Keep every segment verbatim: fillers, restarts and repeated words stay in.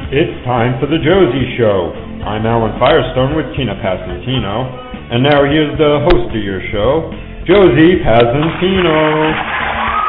It's time for the Josie Show. I'm Alan Firestone with Tina Pasentino, and now here's the host of your show, Josie Pasentino.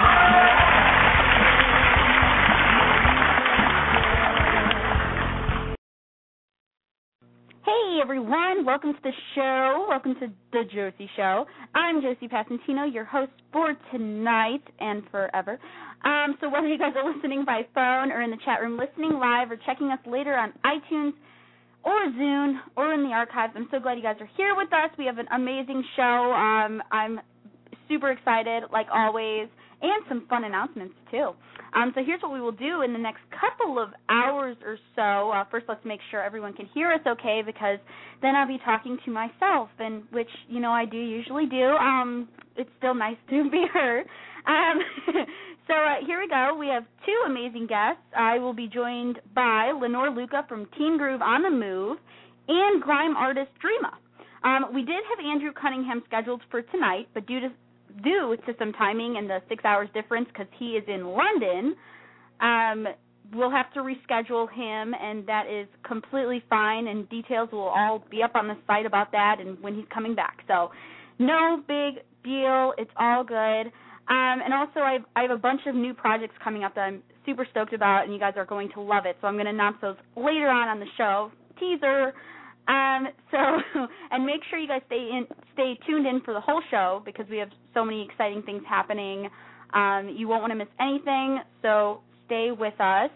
Hey everyone, welcome to the show. Welcome to the Josie Show. I'm Josie Pasentino, your host for tonight and forever. Um, so whether you guys are listening by phone or in the chat room, listening live, or checking us later on iTunes or Zune or in the archives, I'm so glad you guys are here with us. We have an amazing show. Um, I'm super excited, like always, and some fun announcements too. Um, so here's what we will do in the next couple of hours or so. Uh, first, let's make sure everyone can hear us okay, because then I'll be talking to myself, and which, you know, I do usually do. Um, it's still nice to be heard. Um, so uh, here we go. We have two amazing guests. I will be joined by Lenore Luca from Teen Groove on the Move and grime artist Dreama. Um, we did have Andrew Cunningham scheduled for tonight, but due to due to some timing and the six hours difference, because he is in London, um, we'll have to reschedule him, and that is completely fine, and details will all be up on the site about that and when he's coming back. So no big deal. It's all good. Um, and also, I've, I have a bunch of new projects coming up that I'm super stoked about, and you guys are going to love it. So I'm going to announce those later on on the show. Teaser. Um, so, and make sure you guys stay in, stay tuned in for the whole show, because we have so many exciting things happening. Um, you won't want to miss anything, so stay with us.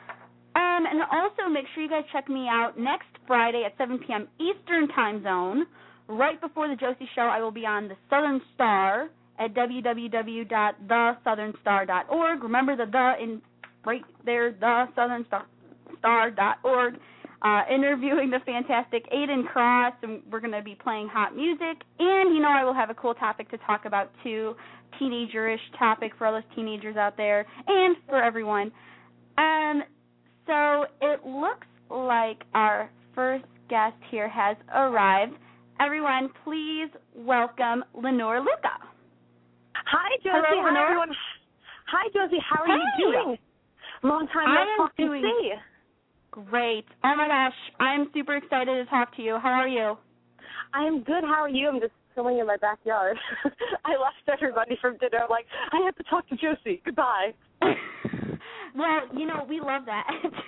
Um, and also make sure you guys check me out next Friday at seven p.m. Eastern Time Zone. Right before the Josie Show, I will be on the Southern Star at w w w dot the southern star dot org. Remember the the in right there, the southern star dot org. Uh, interviewing the fantastic Aiden Cross, and we're going to be playing hot music. And, you know, I will have a cool topic to talk about, too, teenager-ish topic for all those teenagers out there and for everyone. Um, so it looks like our first guest here has arrived. Everyone, please welcome Lenore Luca. Hi, Josie. Hello, Hi, Lenore. everyone. Hi, Josie. How are hey. you doing? Long time I no am talk to doing see. Great. Oh, my gosh. I'm super excited to talk to you. How are you? I am good. How are you? I'm just chilling in my backyard. I left everybody from dinner. I'm like, I have to talk to Josie. Goodbye. Well, you know, we love that.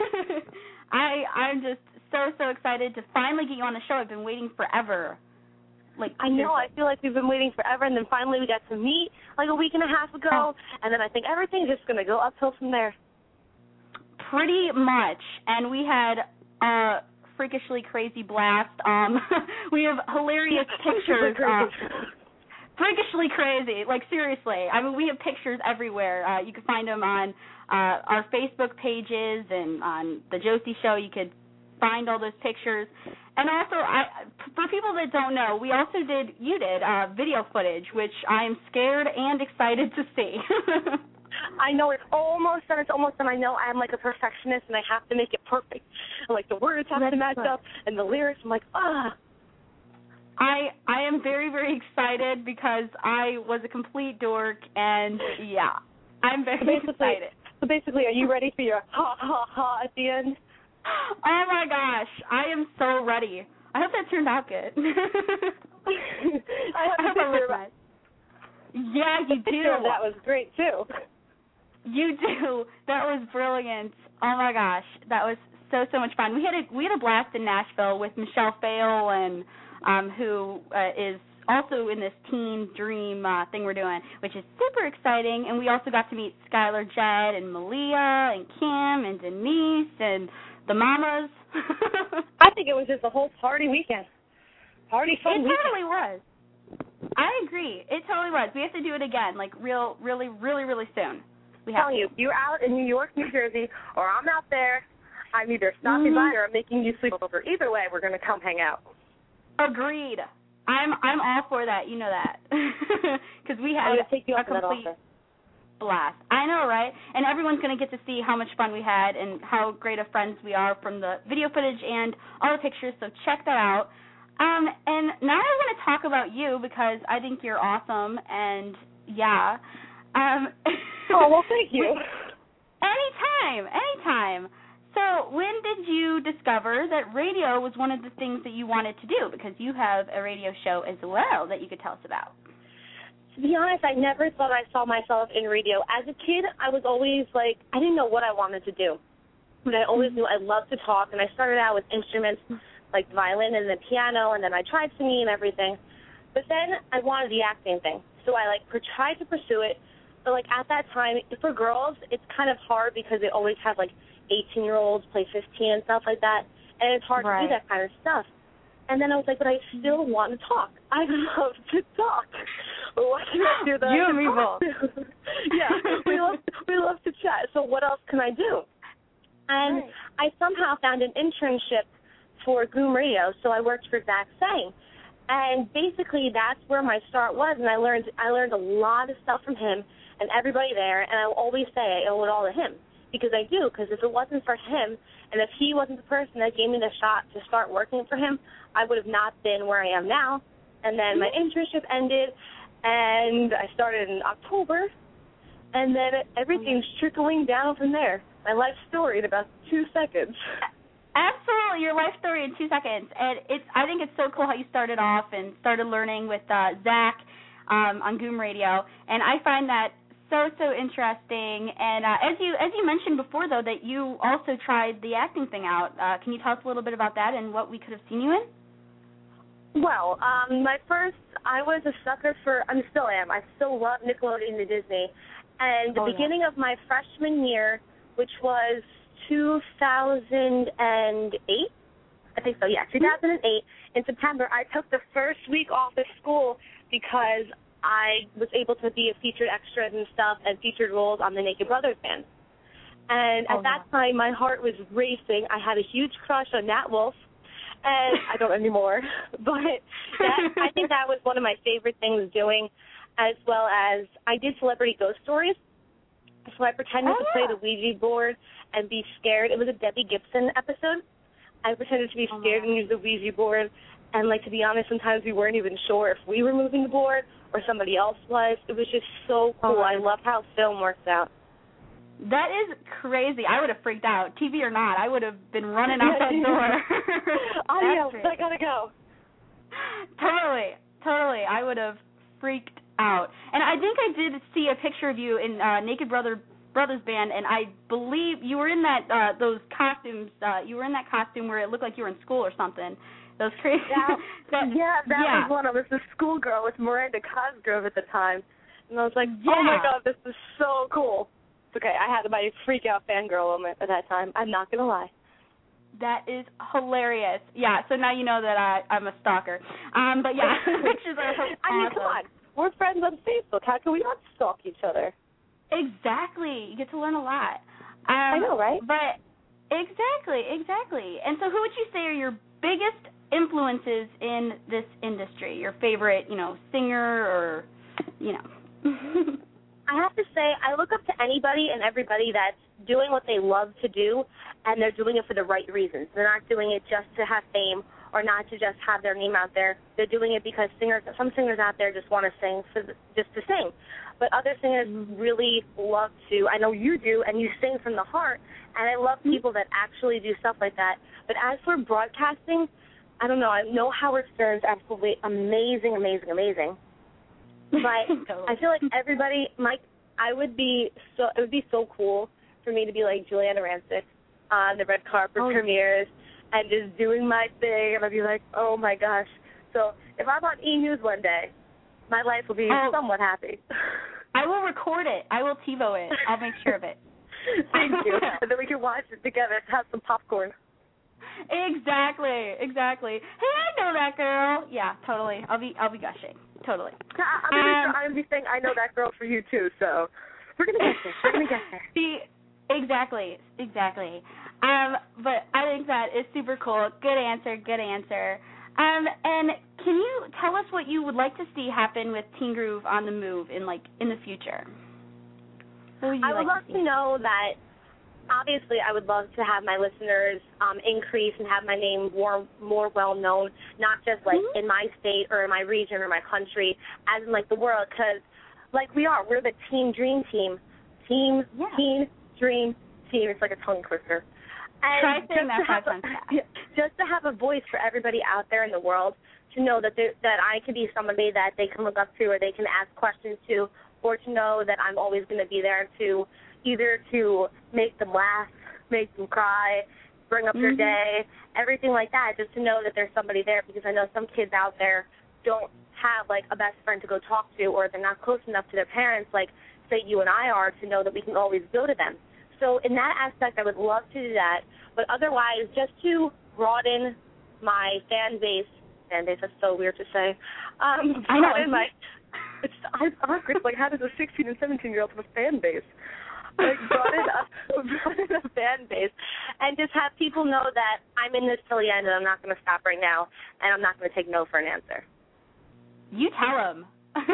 I, I'm just so, so excited to finally get you on the show. I've been waiting forever. Like I know. I feel like we've been waiting forever, and then finally we got to meet like a week and a half ago, oh. and then I think everything's just going to go uphill from there. Pretty much, and we had a freakishly crazy blast. Um, we have hilarious pictures. Uh, freakishly crazy, like seriously. I mean, we have pictures everywhere. Uh, you can find them on uh, our Facebook pages and on the Josie Show. You could find all those pictures. And also, I, for people that don't know, we also did, you did, uh, video footage, which I am scared and excited to see. I know it's almost done. It's almost done. I know I'm like a perfectionist, and I have to make it perfect. And, like, the words have That's to match fun. up, and the lyrics, I'm like, ah. I I am very, very excited, because I was a complete dork, and, yeah, I'm very so excited. So basically, are you ready for your ha, ha, ha at the end? Oh, my gosh. I am so ready. I hope that turned out good. I have I a hope I picture look of nice. Yeah, you the picture do. of that was great, too. You do. That was brilliant. Oh my gosh, that was so so much fun. We had a we had a blast in Nashville with Michelle Fail, and um, who uh, is also in this Teen Dream uh, thing we're doing, which is super exciting. And we also got to meet Skylar Jed and Malia and Kim and Denise and the Mamas. I think it was just a whole party weekend. Party fun It weekend. totally was. I agree. It totally was. We have to do it again, like real, really, really, really soon. We I'm have telling to. you, if you're out in New York, New Jersey, or I'm out there, I'm either stopping mm-hmm. by or I'm making you sleep over. Either way, we're going to come hang out. Agreed. I'm I'm all for that. You know that. Because we had I'm gonna take you a up to that complete offer. blast. I know, right? And everyone's going to get to see how much fun we had and how great of friends we are from the video footage and all the pictures, so check that out. Um, and now I want to talk about you, because I think you're awesome, and yeah. Um, oh, well, thank you. Anytime, anytime. So when did you discover that radio was one of the things that you wanted to do? Because you have a radio show as well that you could tell us about. To be honest, I never thought I saw myself in radio. As a kid, I was always like, I didn't know what I wanted to do. But I always knew I loved to talk, and I started out with instruments like violin and the piano, and then I tried singing and everything. But then I wanted the acting thing. So I, like, tried to pursue it. But, like, at that time, for girls, it's kind of hard because they always have, like, eighteen-year-olds play fifteen and stuff like that. And it's hard right. to do that kind of stuff. And then I was like, but I still want to talk. I love to talk. What can I do that you I and me both. Yeah, we love, we love to chat. So what else can I do? And right. I somehow found an internship for Goom Radio, so I worked for Zach Sang. And basically that's where my start was, and I learned I learned a lot of stuff from him and everybody there, and I will always say I owe it all to him, because I do, because if it wasn't for him, and if he wasn't the person that gave me the shot to start working for him, I would have not been where I am now. And then my internship ended, and I started in October, and then everything's trickling down from there. My life story in about two seconds. Absolutely, your life story in two seconds. And it's I think it's so cool how you started off and started learning with uh, Zach um, on Goom Radio, and I find that so so interesting. And uh, as you as you mentioned before, though, that you also tried the acting thing out. Uh, can you tell us a little bit about that and what we could have seen you in? Well, um, my first, I was a sucker for, I still am, I still love Nickelodeon and Disney. And the oh, beginning yeah. of my freshman year, which was two thousand eight, I think so, yeah, two thousand eight, in September, I took the first week off of school because I was able to be a featured extra and stuff and featured roles on the Naked Brothers band. And oh, at that yeah. time, my heart was racing. I had a huge crush on Nat Wolff, and I don't anymore. But that, I think that was one of my favorite things doing, as well as I did Celebrity Ghost Stories. So I pretended oh, to yeah. play the Ouija board and be scared. It was a Debbie Gibson episode. I pretended to be oh, scared and use the Ouija board. And, like, to be honest, sometimes we weren't even sure if we were moving the board or somebody else was. It was just so cool. Oh, I love how film works out. That is crazy. I would have freaked out, T V or not. I would have been running out that door. Adios, I gotta go. Totally, totally. I would have freaked out. And I think I did see a picture of you in uh, Naked Brother Brothers band, and I believe you were in that uh, those costumes. Uh, you were in that costume where it looked like you were in school or something. Those crazy. That, that, yeah, that yeah. was one. I was a schoolgirl with Miranda Cosgrove at the time, and I was like, yeah. oh my god, this is so cool. It's okay, I had my freak out fangirl moment at that time. I'm not gonna lie. That is hilarious. Yeah, so now you know that I, I'm a stalker. Um, but yeah, pictures are so I mean, awesome. come on. We're friends on Facebook. How can we not stalk each other? Exactly. You get to learn a lot. Um, I know, right? But exactly, exactly. And so who would you say are your biggest influences in this industry? Your favorite, you know, singer or, you know. I have to say, I look up to anybody and everybody that's doing what they love to do, and they're doing it for the right reasons. They're not doing it just to have fame or not to just have their name out there. They're doing it because singers, some singers out there just want to sing for the, just to sing. But other singers really love to, I know you do, and you sing from the heart, and I love people that actually do stuff like that. But as for broadcasting, I don't know. I know Howard Stern's absolutely amazing, amazing, amazing. But I feel like everybody, Mike, I would be so, it would be so cool for me to be like Juliana Rancic on the red carpet oh. premieres and just doing my thing, and I'd be like, oh my gosh. So if I'm on E! News one day, my life will be oh. somewhat happy. I will record it. I will TiVo it. I'll make sure of it. Thank you. And then we can watch it together and have some popcorn. Exactly, exactly. Hey, I know that girl. Yeah, totally. I'll be, I'll be gushing. Totally. I'm gonna, um, be, I'm gonna be saying I know that girl for you too. So we're gonna get there. We're gonna get there. See, exactly, exactly. Um, but I think that is super cool. Good answer. Good answer. Um, and can you tell us what you would like to see happen with Teen Groove on the Move in like in the future? What would you I would like love to, to know that. Obviously, I would love to have my listeners um, increase and have my name more more well known, not just like mm-hmm. in my state or in my region or my country, as in like the world. Because like we are, we're the Teen Dream Team, Team yeah. Teen Dream Team. It's like a tongue twister. And Try saying that just to five have times a, fast. just to have a voice for everybody out there in the world to know that there, that I can be somebody that they can look up to or they can ask questions to, or to know that I'm always going to be there to either to make them laugh, make them cry, bring up mm-hmm. their day, everything like that, just to know that there's somebody there, because I know some kids out there don't have, like, a best friend to go talk to, or they're not close enough to their parents, like, say you and I are, to know that we can always go to them. So in that aspect, I would love to do that. But otherwise, just to broaden my fan base, fan base, that's so weird to say. Um, I know. broaden my, it's, it's awkward. Like, how does a sixteen and seventeen-year-old have a fan base? Like, broaden a, broaden a fan base, and just have people know that I'm in this till the end, and I'm not going to stop right now, and I'm not going to take no for an answer. You tell them.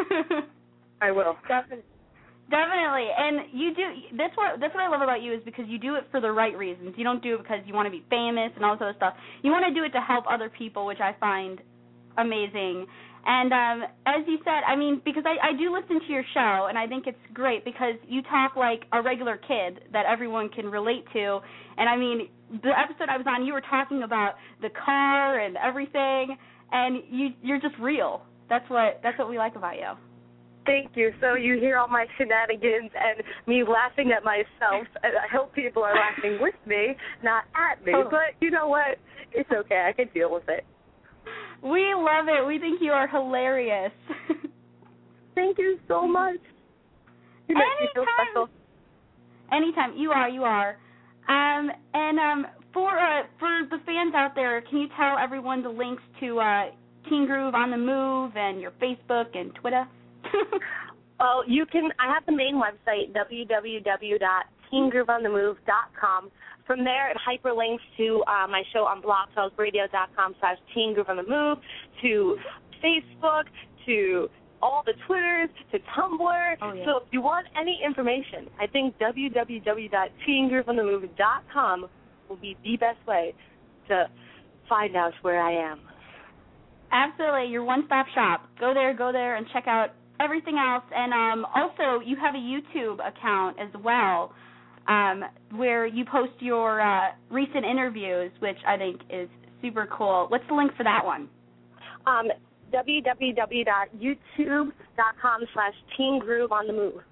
I will. Definitely. Definitely, and you do. That's what that's what I love about you, is because you do it for the right reasons. You don't do it because you want to be famous and all this other stuff. You want to do it to help other people, which I find amazing. And um, as you said, I mean, because I, I do listen to your show, and I think it's great because you talk like a regular kid that everyone can relate to. And I mean, the episode I was on, you were talking about the car and everything, and you you're just real. That's what that's what we like about you. Thank you. So you hear all my shenanigans and me laughing at myself, and I hope people are laughing with me, not at me. But you know what? It's okay. I can deal with it. We love it. We think you are hilarious. Thank you so much. You make Anytime. me feel special. Anytime. You are. You are. Um, and um, for uh, for the fans out there, can you tell everyone the links to uh, Teen Groove on the Move and your Facebook and Twitter? Well, you can. I have the main website, w w w dot teen groove on the move dot com. From there, it hyperlinks to uh, my show on blog talk radio dot com slash teen groove on the move, to Facebook, to all the Twitters, to Tumblr. Oh, yeah. So if you want any information, I think w w w dot teen groove on the move dot com will be the best way to find out where I am. Absolutely, your one-stop shop. Go there, go there, and check out everything else. And um, also, you have a YouTube account as well, um, where you post your uh, recent interviews, which I think is super cool. What's the link for that one? Um, w w w dot youtube dot com slash teen groove on the move.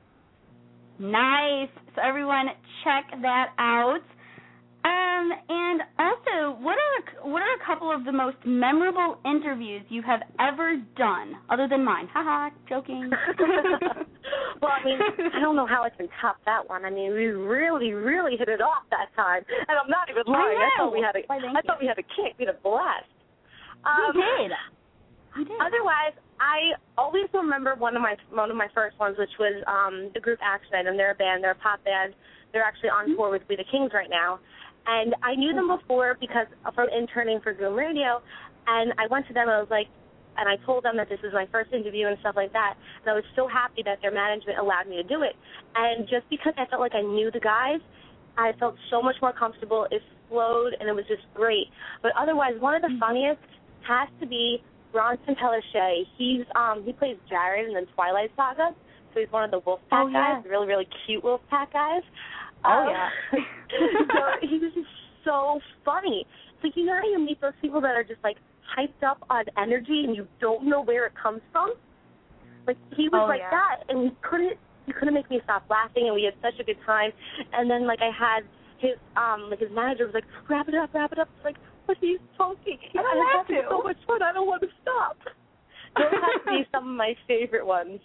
Nice. So everyone, check that out. Um, and also, what are what are a couple of the most memorable interviews you have ever done, other than mine? Haha, joking. Well, I mean, I don't know how I can top that one. I mean, we really, really hit it off that time, and I'm not even lying. I, I thought we had a, Why, I thought we had a kick, we had a blast. Um, we did. We did. Otherwise, I always remember one of my one of my first ones, which was um, the group Action, and they're a band, they're a pop band. They're actually on tour with We the Kings right now. And I knew them before because from interning for Zoom Radio, and I went to them and I was like, and I told them that this was my first interview and stuff like that, and I was so happy that their management allowed me to do it. And just because I felt like I knew the guys, I felt so much more comfortable. It flowed, and it was just great. But otherwise, one of the funniest has to be Bronson Pellichet. He's um he plays Jared in the Twilight Saga, so he's one of the Wolfpack oh, yeah. guys, the really, really cute Wolfpack guys. Oh, um, yeah. So he was just so funny. It's like, you know how you meet those people that are just, like, hyped up on energy and you don't know where it comes from? Like, he was oh, like yeah. that, and he couldn't, he couldn't make me stop laughing, and we had such a good time. And then, like, I had his, um, like, his manager was like, wrap it up, wrap it up. It's like, but he's talking. I don't I'm have having to. so much fun, I don't want to stop. Those have to be some of my favorite ones.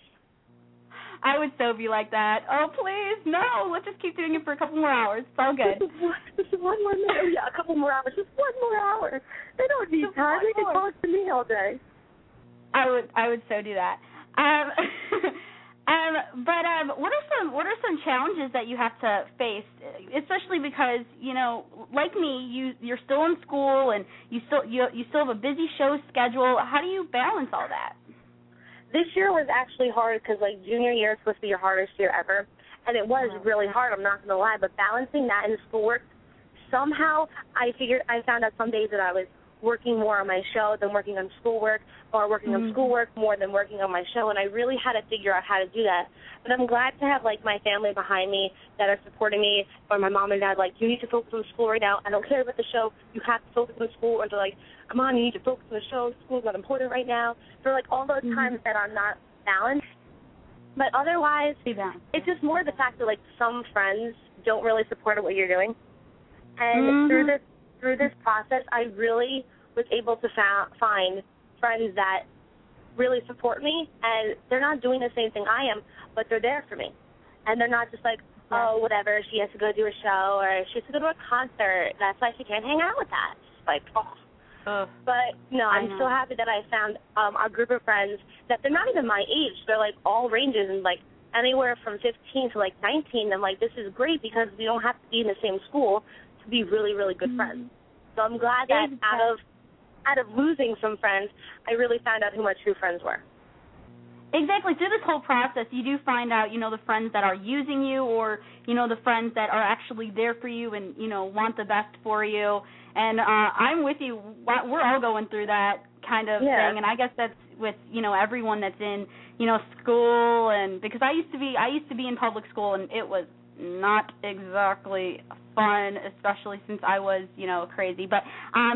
I would so be like that. Oh, please, no. Let's just keep doing it for a couple more hours. It's all good. Just one more minute. Yeah, a couple more hours. Just one more hour. They don't need Just time. They can more. talk to me all day. I would I would so do that. Um, um, but um, what are some what are some challenges that you have to face, especially because, you know, like me, you you're still in school and you still you you still have a busy show schedule. How do you balance all that? This year was actually hard because, like, junior year is supposed to be your hardest year ever, and it was really hard, I'm not going to lie, but balancing that and schoolwork, somehow I figured, I found out some days that I was working more on my show than working on schoolwork, or working mm-hmm. on schoolwork more than working on my show, and I really had to figure out how to do that. But I'm glad to have, like, my family behind me that are supporting me, or my mom and dad, like, you need to focus on school right now. I don't care about the show. You have to focus on school. Or they're like, come on, you need to focus on the show. School's not important right now. For, like, all those mm-hmm. times that I'm not balanced. But otherwise, it's just more the fact that, like, some friends don't really support what you're doing. And mm-hmm. through this through this process, I really was able to fa- find friends that really support me, and they're not doing the same thing I am, but they're there for me. And they're not just like, oh, whatever, she has to go do a show, or she has to go to a concert. That's why she can't hang out with that. It's like, oh. Uh, but, no, I'm so happy that I found um, a group of friends that they're not even my age. They're, like, all ranges and, like, anywhere from fifteen to, like, nineteen. I'm like, this is great because we don't have to be in the same school to be really, really good mm-hmm. friends. So I'm glad that exactly. out of out of losing some friends, I really found out who my true friends were. Exactly. Through this whole process, you do find out, you know, the friends that are using you, or, you know, the friends that are actually there for you and, you know, want the best for you. And uh, I'm with you. We're all going through that kind of yeah. thing, and I guess that's with, you know, everyone that's in, you know, school. And because I used to be, I used to be in public school, and it was not exactly fun, especially since I was, you know, crazy. But um,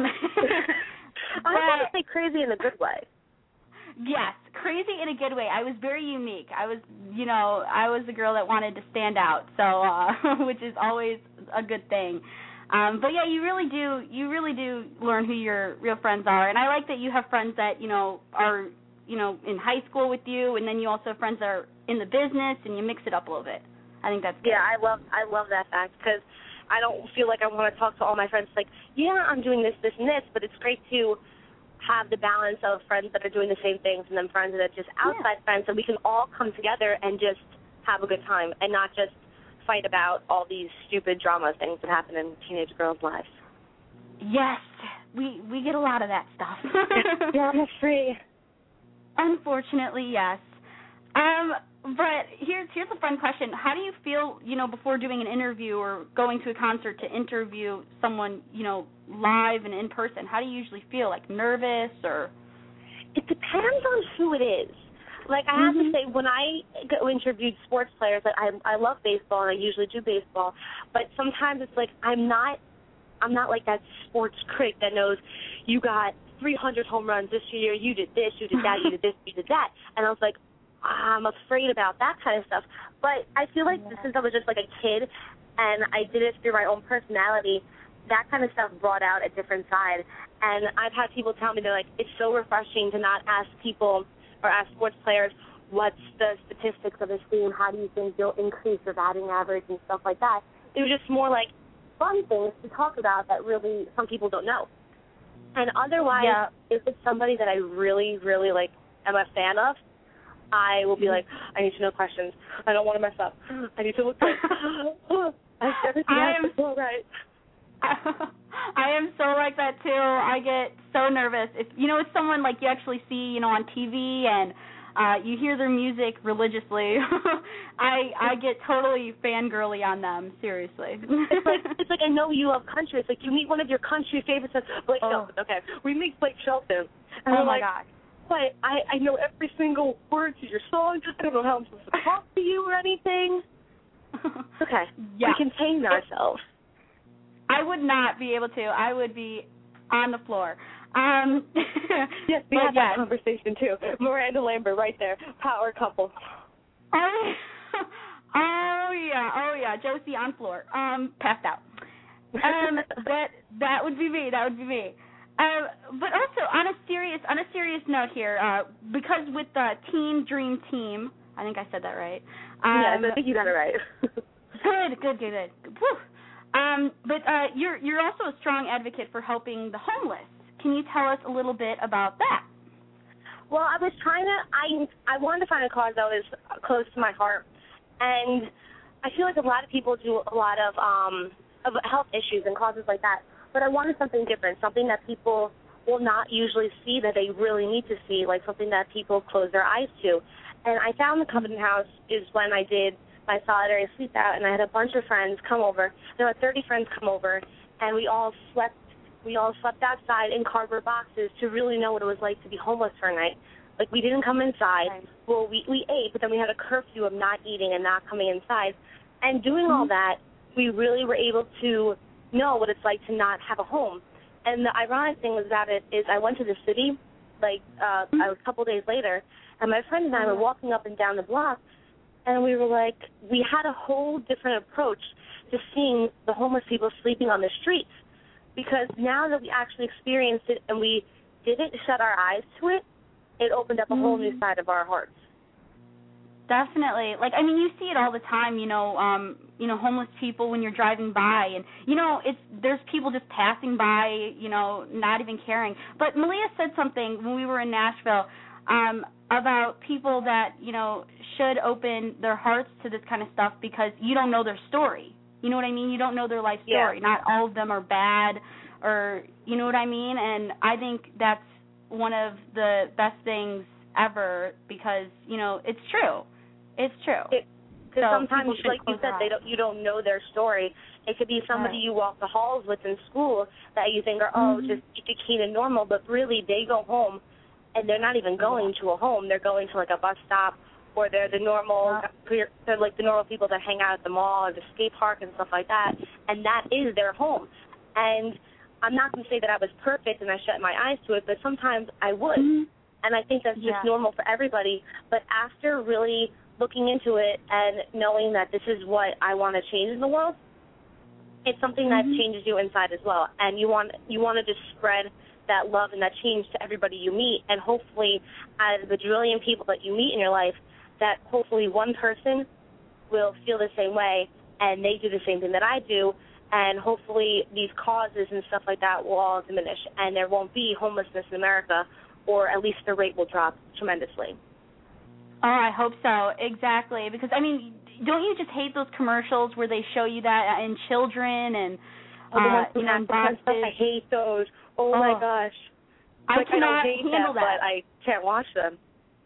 I want to say crazy in a good way. Yes, crazy in a good way. I was very unique. I was, you know, I was a girl that wanted to stand out, so uh, which is always a good thing. Um, but yeah, you really do, you really do learn who your real friends are, and I like that you have friends that, you know, are, you know, in high school with you, and then you also have friends that are in the business, and you mix it up a little bit. I think that's good. Yeah, I love, I love that fact, because I don't feel like I want to talk to all my friends like, yeah, I'm doing this, this, and this, but it's great to have the balance of friends that are doing the same things and then friends that are just outside yeah. friends, so we can all come together and just have a good time and not just fight about all these stupid drama things that happen in teenage girls' lives. Yes, we we get a lot of that stuff. Drama free. Unfortunately, yes. Um, but here's here's a fun question. How do you feel, you know, before doing an interview or going to a concert to interview someone, you know, live and in person? How do you usually feel? Like nervous or? It depends on who it is. Like, I have mm-hmm. to say, when I go interviewed sports players, like I I love baseball and I usually do baseball, but sometimes it's like I'm not I'm not like that sports critic that knows you got three hundred home runs this year, you did this, you did that, you did this, you did that, and I was like, I'm afraid about that kind of stuff. But I feel like yeah. since I was just like a kid and I did it through my own personality, that kind of stuff brought out a different side. And I've had people tell me, they're like, it's so refreshing to not ask people or ask sports players, what's the statistics of this team, how do you think you'll increase your batting average and stuff like that. It was just more like fun things to talk about that really some people don't know. And otherwise, yeah. if it's somebody that I really, really like am a fan of, I will be like, I need to know questions. I don't want to mess up. I need to look good. I everything has to go right. I am so like that too. I get so nervous. If you know, it's someone like you actually see, you know, on T V and uh, you hear their music religiously. I I get totally fangirly on them. Seriously. It's like it's like I know you love country. It's like you meet one of your country favorites, Blake oh. Shelton. Okay, we meet Blake Shelton. And oh I'm my like, God. But I, I know every single word to your song. I don't know how I'm supposed to talk to you or anything. Okay. Yeah. We contain ourselves. I would not be able to. I would be on the floor. Um, yes, we had yes. that conversation too. Miranda Lambert right there. Power couple. Oh, oh yeah. Oh, yeah. Josie on floor. Um, passed out. Um, that, that would be me. That would be me. Uh, but also on a serious on a serious note here, uh, because with the Teen Dream Team, I think I said that right. Um, yes, I think you got it right. good, good, good, good. Whew. Um, but uh, you're you're also a strong advocate for helping the homeless. Can you tell us a little bit about that? Well, I was trying to. I I wanted to find a cause that was close to my heart, and I feel like a lot of people do a lot of um of health issues and causes like that. But I wanted something different, something that people will not usually see that they really need to see, like something that people close their eyes to. And I found the Covenant House is when I did my solitary sleep out, and I had a bunch of friends come over. There were thirty friends come over, and we all slept We all slept outside in cardboard boxes to really know what it was like to be homeless for a night. Like, we didn't come inside. Right. Well, we, we ate, but then we had a curfew of not eating and not coming inside. And doing mm-hmm. all that, we really were able to know what it's like to not have a home. And the ironic thing about it is I went to the city, like, uh, mm-hmm. a couple days later, and my friend and I were walking up and down the block, and we were like, we had a whole different approach to seeing the homeless people sleeping on the streets. Because now that we actually experienced it and we didn't shut our eyes to it, it opened up a mm-hmm. whole new side of our hearts. Definitely. Like, I mean, you see it all the time, you know, um, you know, homeless people when you're driving by. And, you know, it's there's people just passing by, you know, not even caring. But Malia said something when we were in Nashville um, about people that, you know, should open their hearts to this kind of stuff because you don't know their story. You know what I mean? You don't know their life story. Yeah. Not all of them are bad or, you know what I mean? And I think that's one of the best things ever because, you know, it's true. It's true. Because so sometimes, like you said, they don't. You don't know their story. It could be somebody right. you walk the halls with in school that you think are, oh, mm-hmm. just keen and normal, but really they go home and they're not even going to a home. They're going to, like, a bus stop or they're the normal, yeah. they're like the normal people that hang out at the mall or the skate park and stuff like that, and that is their home. And I'm not going to say that I was perfect and I shut my eyes to it, but sometimes I would. Mm-hmm. And I think that's just yeah. normal for everybody. But after really looking into it and knowing that this is what I want to change in the world, it's something mm-hmm. that changes you inside as well. And you want you want to just spread that love and that change to everybody you meet. And hopefully, out of the bajillion people that you meet in your life, that hopefully one person will feel the same way and they do the same thing that I do. And hopefully these causes and stuff like that will all diminish and there won't be homelessness in America, or at least the rate will drop tremendously. Oh, I hope so. Exactly. Because, I mean, don't you just hate those commercials where they show you that in children and, oh, uh, you know, boxes? I hate those. Oh, oh. my gosh. I like, cannot I don't hate handle them, that. But I can't watch them.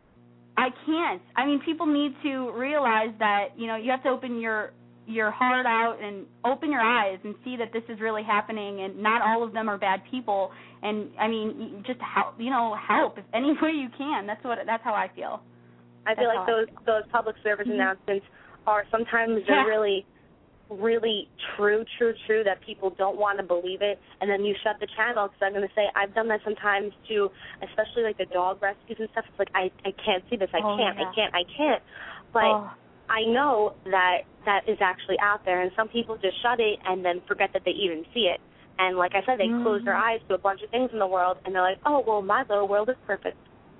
I can't. I mean, people need to realize that, you know, you have to open your your heart out and open your eyes and see that this is really happening and not all of them are bad people. And, I mean, just help, you know, help if any way you can. That's what. That's how I feel. I feel That's like those feel. those public service mm-hmm. announcements are sometimes they're yeah. really, really true, true, true that people don't want to believe it, and then you shut the channel because I'm going to say I've done that sometimes too, especially like the dog rescues and stuff. It's like I, I can't see this, I oh, can't, yeah. I can't, I can't. But oh. I know that that is actually out there, and some people just shut it and then forget that they even see it. And like I said, they mm-hmm. close their eyes to a bunch of things in the world, and they're like, oh, well, my little world is perfect.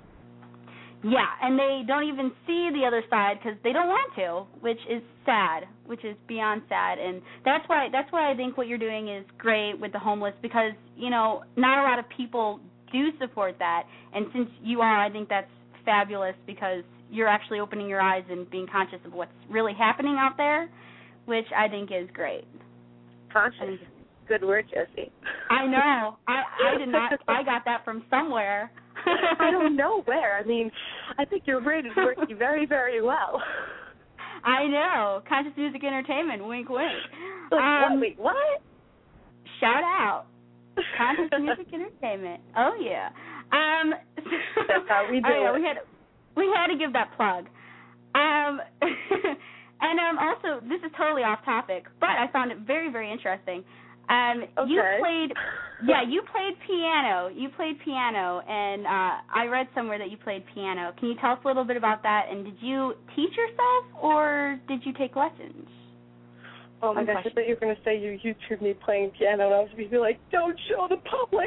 Yeah, and they don't even see the other side because they don't want to, which is sad, which is beyond sad. And that's why that's why I think what you're doing is great with the homeless because, you know, not a lot of people do support that. And since you are, I think that's fabulous because you're actually opening your eyes and being conscious of what's really happening out there, which I think is great. Conscious. Good word, Josie. I know. I, I did not. I got that from somewhere. I don't know where. I mean, I think your brain is working very, very well. I know. Conscious Music Entertainment. Wink, wink. Like, um, what? Wait, what? Shout out. Conscious Music Entertainment. Oh yeah. Um, That's how we do oh, yeah, it. We had we had to give that plug. Um, and um, also this is totally off topic, but I found it very, very interesting. Um, okay. You played, yeah, you played piano. You played piano, and uh, I read somewhere that you played piano. Can you tell us a little bit about that? And did you teach yourself, or did you take lessons? Oh my gosh, I thought you were going to say you YouTube me playing piano, and I was going to be like, don't show the public.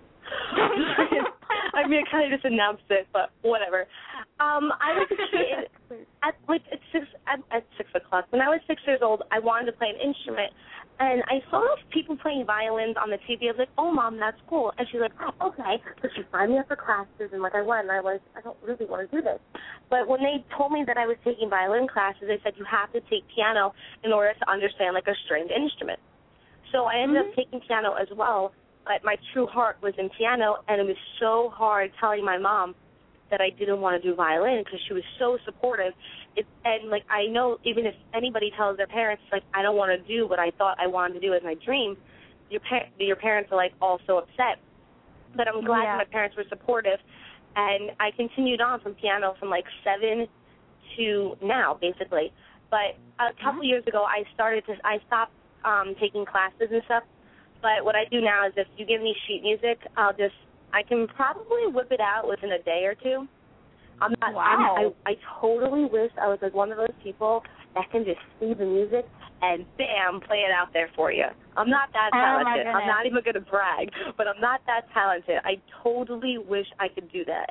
I mean, I kind of just announced it, but whatever. Um, I was a kid at like at six at, at six o'clock. When I was six years old, I wanted to play an instrument, and I saw people playing violins on the T V. I was like, "Oh, Mom, that's cool." And she's like, oh, "Okay." So she signed me up for classes, and like I went, and I was, I don't really want to do this. But when they told me that I was taking violin classes, they said you have to take piano in order to understand like a stringed instrument. So I ended mm-hmm. up taking piano as well. But my true heart was in piano, and it was so hard telling my mom that I didn't want to do violin because she was so supportive. It, and, like, I know even if anybody tells their parents, like, I don't want to do what I thought I wanted to do as my dream, your pa- your parents are like also upset. But I'm glad yeah. that my parents were supportive, and I continued on from piano from like seven to now, basically. But a couple mm-hmm. years ago, I started to I stopped um, taking classes and stuff. But what I do now is if you give me sheet music, I'll just I can probably whip it out within a day or two. I'm not. Wow. I'm, I I totally wish I was like one of those people that can just see the music and bam, play it out there for you. I'm not that talented. Oh I'm not even going to brag, but I'm not that talented. I totally wish I could do that.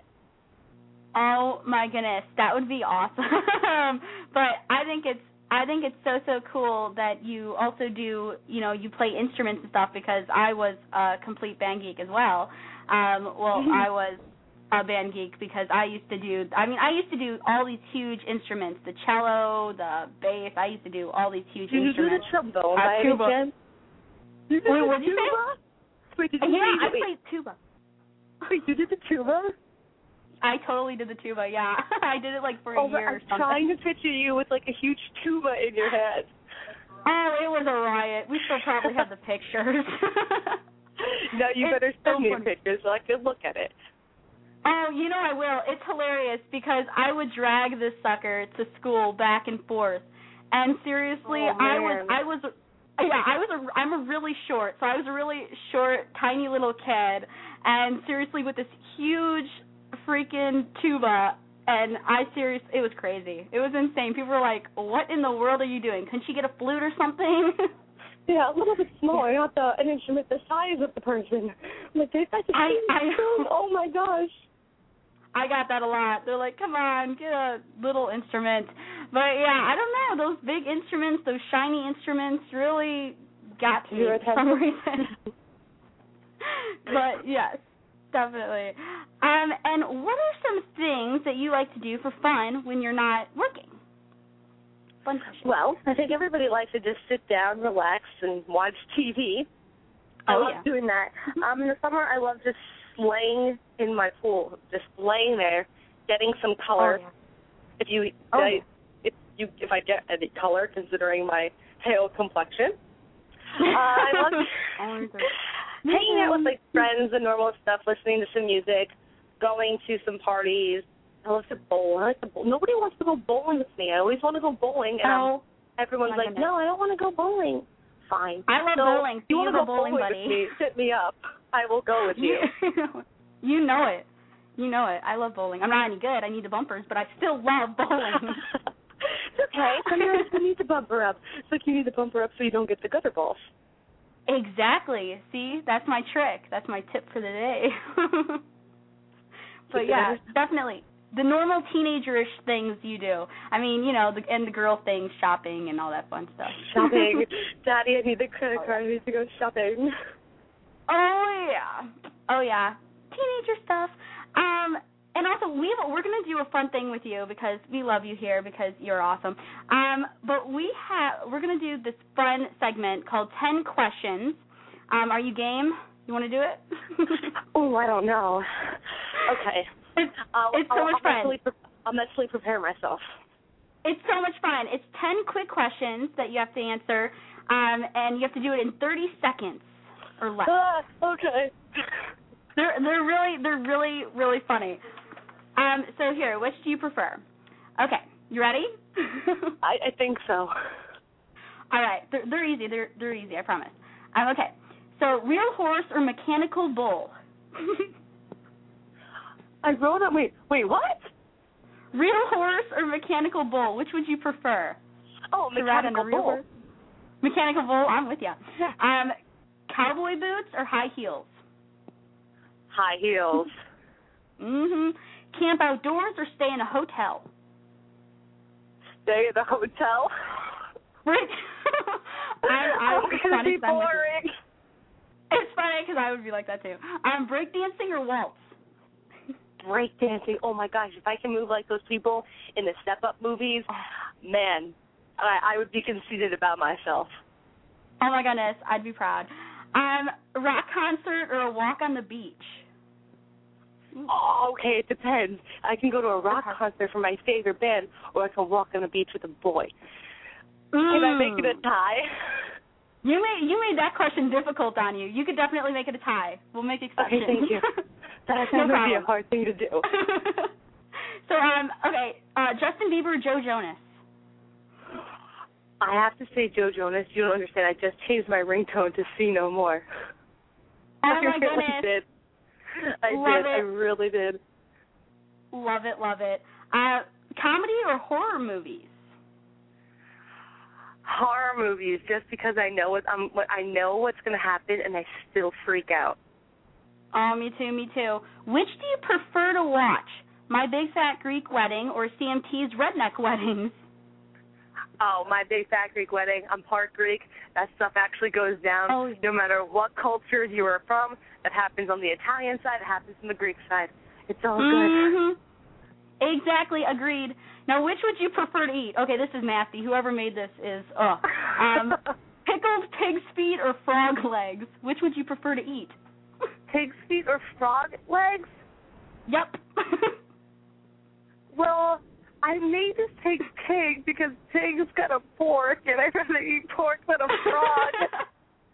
Oh my goodness, that would be awesome. But I think it's I think it's so so cool that you also do, you know, you play instruments and stuff, because I was a complete band geek as well. Um, well, I was a band geek because I used to do, I mean, I used to do all these huge instruments, the cello, the bass. I used to do all these huge did instruments. You do the trombone, uh, by tuba. any chance? You did Wait, the what did you tuba? say? Wait, did you Yeah, say, I wait, played tuba. Wait, you did the tuba? I totally did the tuba, yeah. I did it like for a oh, year I'm or something. trying to picture you with like a huge tuba in your head. Oh, it was a riot. We still probably have the pictures. No, you It's better so send me funny. a picture so I can look at it. Oh, you know I will. It's hilarious because I would drag this sucker to school back and forth. And seriously, oh, I was man. I was yeah, I was a I'm a really short. So I was a really short, tiny little kid, and seriously with this huge freaking tuba, and I serious it was crazy. It was insane. People were like, "What in the world are you doing? Couldn't you get a flute or something?" Yeah, a little bit smaller, not the an instrument the size of the person. I'm like, they've got to I, I Oh my gosh. I got that a lot. They're like, come on, get a little instrument. But yeah, I don't know. Those big instruments, those shiny instruments really got to me for some reason. But yes, definitely. Um, and what are some things that you like to do for fun when you're not working? Fun question. Well, I think everybody likes to just sit down, relax, and watch T V. I Oh, love yeah. doing that. Um, in the summer, I love just laying in my pool, just laying there, getting some color. Oh, yeah. If you, Oh, I, yeah. if you, if I get any color, considering my pale complexion. Uh, I love hanging out with like friends and normal stuff, listening to some music, going to some parties. I love to bowl. I like to bowl. Nobody wants to go bowling with me. I always want to go bowling, and Oh, I'm, everyone's my like, goodness. "No, I don't want to go bowling." Fine. I love so bowling. So you you want to have go a bowling, bowling buddy. with me? Hit me up. I will go with you. You know it. You know it. I love bowling. I'm not any good. I need the bumpers, but I still love bowling. It's okay. Sometimes you need to bumper up. It's like you need to bumper up so you don't get the gutter balls. Exactly. See, that's my trick. That's my tip for the day. But yeah, definitely. The normal teenager-ish things you do. I mean, you know, the, and the girl things, shopping and all that fun stuff. Shopping. Daddy, I need the credit card. I need to go shopping. Oh, yeah. Oh, yeah. Teenager stuff. Um, and also, we have, we're going to do a fun thing with you because we love you here because you're awesome. Um, but we have, we're going to do this fun segment called ten questions. Um, are you game? You want to do it? Oh, I don't know. Okay. It's, I'll, it's so I'll, much I'll fun. Mentally pre- I'll mentally prepare myself. It's so much fun. It's ten quick questions that you have to answer, um, and you have to do it in thirty seconds or less. Ah, okay. They're they're really they're really really funny. Um, so here, which do you prefer? Okay, you ready? I, I think so. All right, they're, they're easy. They're they're easy. I promise. Um, okay, so real horse or mechanical bull? I wrote it. Wait, wait, what? Real horse or mechanical bull? Which would you prefer? Oh, To ride on a mechanical real bull. horse? Mechanical bull. I'm with you. Um, cowboy boots or high heels? High heels. Mhm. Camp outdoors or stay in a hotel? Stay in the hotel. Right. I, I, I'm it's gonna funny be 'cause I'm with you. boring. It's funny because I would be like that too. Um, breakdancing or waltz? Breakdancing. Oh my gosh, if I can move like those people in the Step Up movies, man, I, I would be conceited about myself. Oh my goodness, I'd be proud. Um, rock concert or a walk on the beach? Oh, okay, it depends. I can go to a rock concert for my favorite band, or I can walk on the beach with a boy. Mm. Can I make it a tie? You made you made that question difficult on you. You could definitely make it a tie. We'll make exceptions. Okay, thank you. That's no going to be problem. a hard thing to do. So, um, okay, uh, Justin Bieber or Joe Jonas? I have to say Joe Jonas. You don't understand. I just changed my ringtone to See No More. Oh, I my really goodness. did. I Love did. it. I really did. Love it, love it. Uh, comedy or horror movies? Horror movies, just because I know what I'm, what I know what's going to happen, and I still freak out. Oh, me too, me too. Which do you prefer to watch? My Big Fat Greek Wedding or C M T's Redneck Weddings? Oh, My Big Fat Greek Wedding. I'm part Greek. That stuff actually goes down Oh, yeah. no matter what culture you are from. That happens on the Italian side. It happens on the Greek side. It's all Mm-hmm. Exactly, agreed. Now, which would you prefer to eat? Okay, this is nasty. Whoever made this is, ugh. Um, pickled pig's feet or frog legs? Which would you prefer to eat? Pig's feet or frog legs? Yep. Well, I made this pig pig because pig's got a fork, and I'd rather eat pork than a frog.